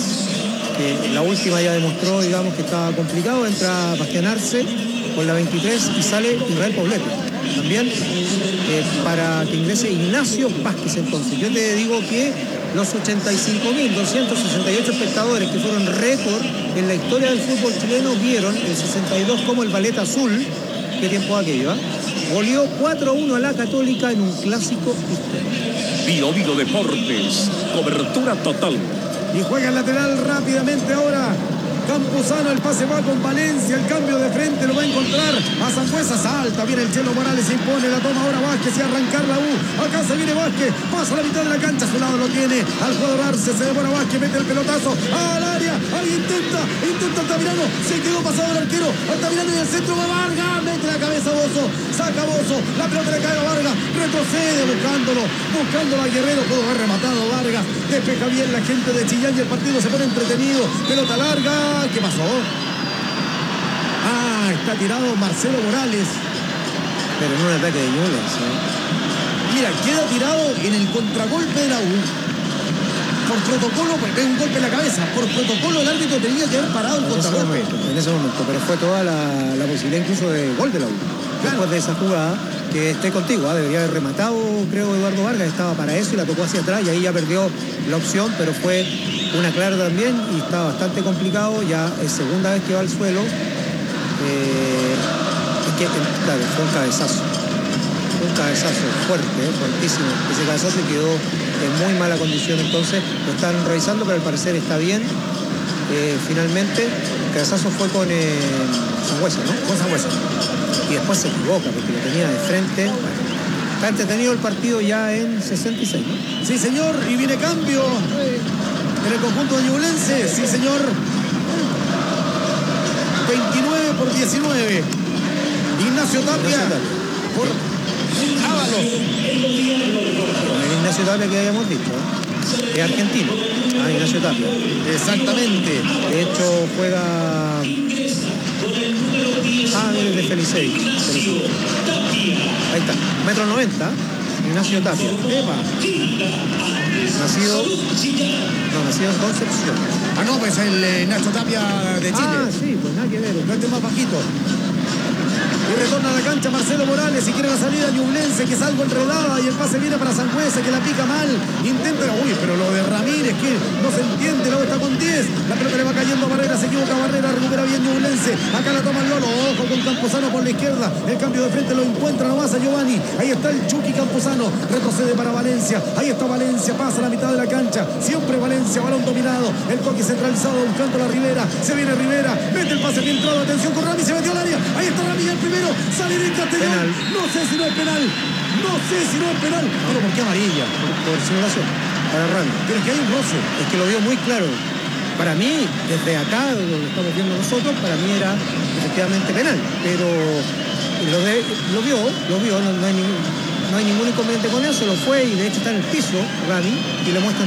que la última ya demostró, digamos, que estaba complicado. Entra Bastián Arce con la veintitrés y sale Israel Poblete. También eh, para que ingrese Ignacio Vázquez. Entonces, yo te digo que los ochenta y cinco mil doscientos sesenta y ocho espectadores que fueron récord en la historia del fútbol chileno vieron el sesenta y dos como el Ballet Azul. ¿Qué tiempo aquello? ¿eh? Goleó cuatro a uno a la Católica en un clásico histórico. Bio Bio Deportes, cobertura total. Y juega el lateral rápidamente ahora. Campuzano, el pase va con Valencia, el cambio de frente lo va a encontrar a Sangüesa, salta, viene el Chelo Morales, se impone, la toma ahora Vázquez y arrancar la U, acá se viene Vázquez, pasa a la mitad de la cancha, a su lado lo tiene, al jugador Arce, se demora Vázquez, mete el pelotazo al área, ahí intenta, intenta Altamirano, se quedó pasado el arquero, Altamirano y el centro va Vargas, mete la cabeza Bozo, saca Bozo, la pelota le cae a Vargas, retrocede buscándolo, buscándolo a Guerrero, pudo haber rematado Vargas, despeja bien la gente de Chillán y el partido se pone entretenido, pelota larga. ¿Qué pasó? Ah, está tirado Marcelo Morales. Pero en un ataque de Ñublense. ¿eh? Mira, queda tirado en el contragolpe de la U. Por protocolo, porque es un golpe en la cabeza. Por protocolo el árbitro tenía que haber parado el en contragolpe. Ese momento, en ese momento, pero fue toda la, la posibilidad incluso de gol de la U. Claro. Después de esa jugada, que esté contigo, ¿eh? Debería haber rematado, creo, Eduardo Vargas, estaba para eso y la tocó hacia atrás y ahí ya perdió la opción, pero fue una clara también y está bastante complicado, ya es segunda vez que va al suelo. Eh, es que, claro, fue un cabezazo, un cabezazo fuerte, ¿eh? Fuertísimo. Ese cabezazo quedó en muy mala condición, entonces lo están revisando, pero al parecer está bien. Eh, finalmente, el cabezazo fue con eh, Sangüesa, ¿no? Con Sangüesa. Y después se equivoca porque lo tenía de frente. Bueno, está entretenido el partido ya en sesenta y seis, ¿no? Sí, señor, y viene cambio en el conjunto de Ñublense. Sí, señor. veintinueve por diecinueve. Ignacio Tapia por Ábalos. El Ignacio Tapia que habíamos dicho, ¿eh? Es argentino. Ah, Ignacio Tapia. Exactamente. De hecho, juega. Ah, es de Felicei. Ahí está. Metro noventa. Ignacio Tapia. Epa. Nacido. No, nacido en Concepción. Ah, no, pues el eh, Nacho Tapia de Chile. Ah, sí, pues nada que ver. No, este es más bajito. Y retorna a la cancha Marcelo Morales y quiere la salida Ñublense, que es algo enredada, y el pase viene para Sangüesa, que la pica mal. Intenta, uy, pero lo de Ramírez, que no se entiende, luego está con diez. La pelota le va cayendo a Barrera, se equivoca Barrera, recupera bien Ñublense. Acá la toma el Lolo, ojo con Camposano por la izquierda. El cambio de frente lo encuentra nomás a Giovanni. Ahí está el Chucky Camposano, retrocede para Valencia. Ahí está Valencia, pasa a la mitad de la cancha. Siempre Valencia, balón dominado. El toque centralizado buscando la Rivera. Se viene Rivera, mete el pase filtrado, atención con Rami, se metió al área. Ahí está Rami, el primero. Sale de Castellón. Penal. No sé si no es penal. No sé si no es penal. Pero ¿por qué amarilla? Por, por simulación. Para Rami. Pero es que hay un roce. Es que lo vio muy claro. Para mí, desde acá, lo estamos viendo nosotros, para mí era efectivamente penal. Pero lo, de, lo vio, lo vio, no, no, hay ningún, no hay ningún inconveniente con eso, lo fue y de hecho está en el piso, Rami, y le muestran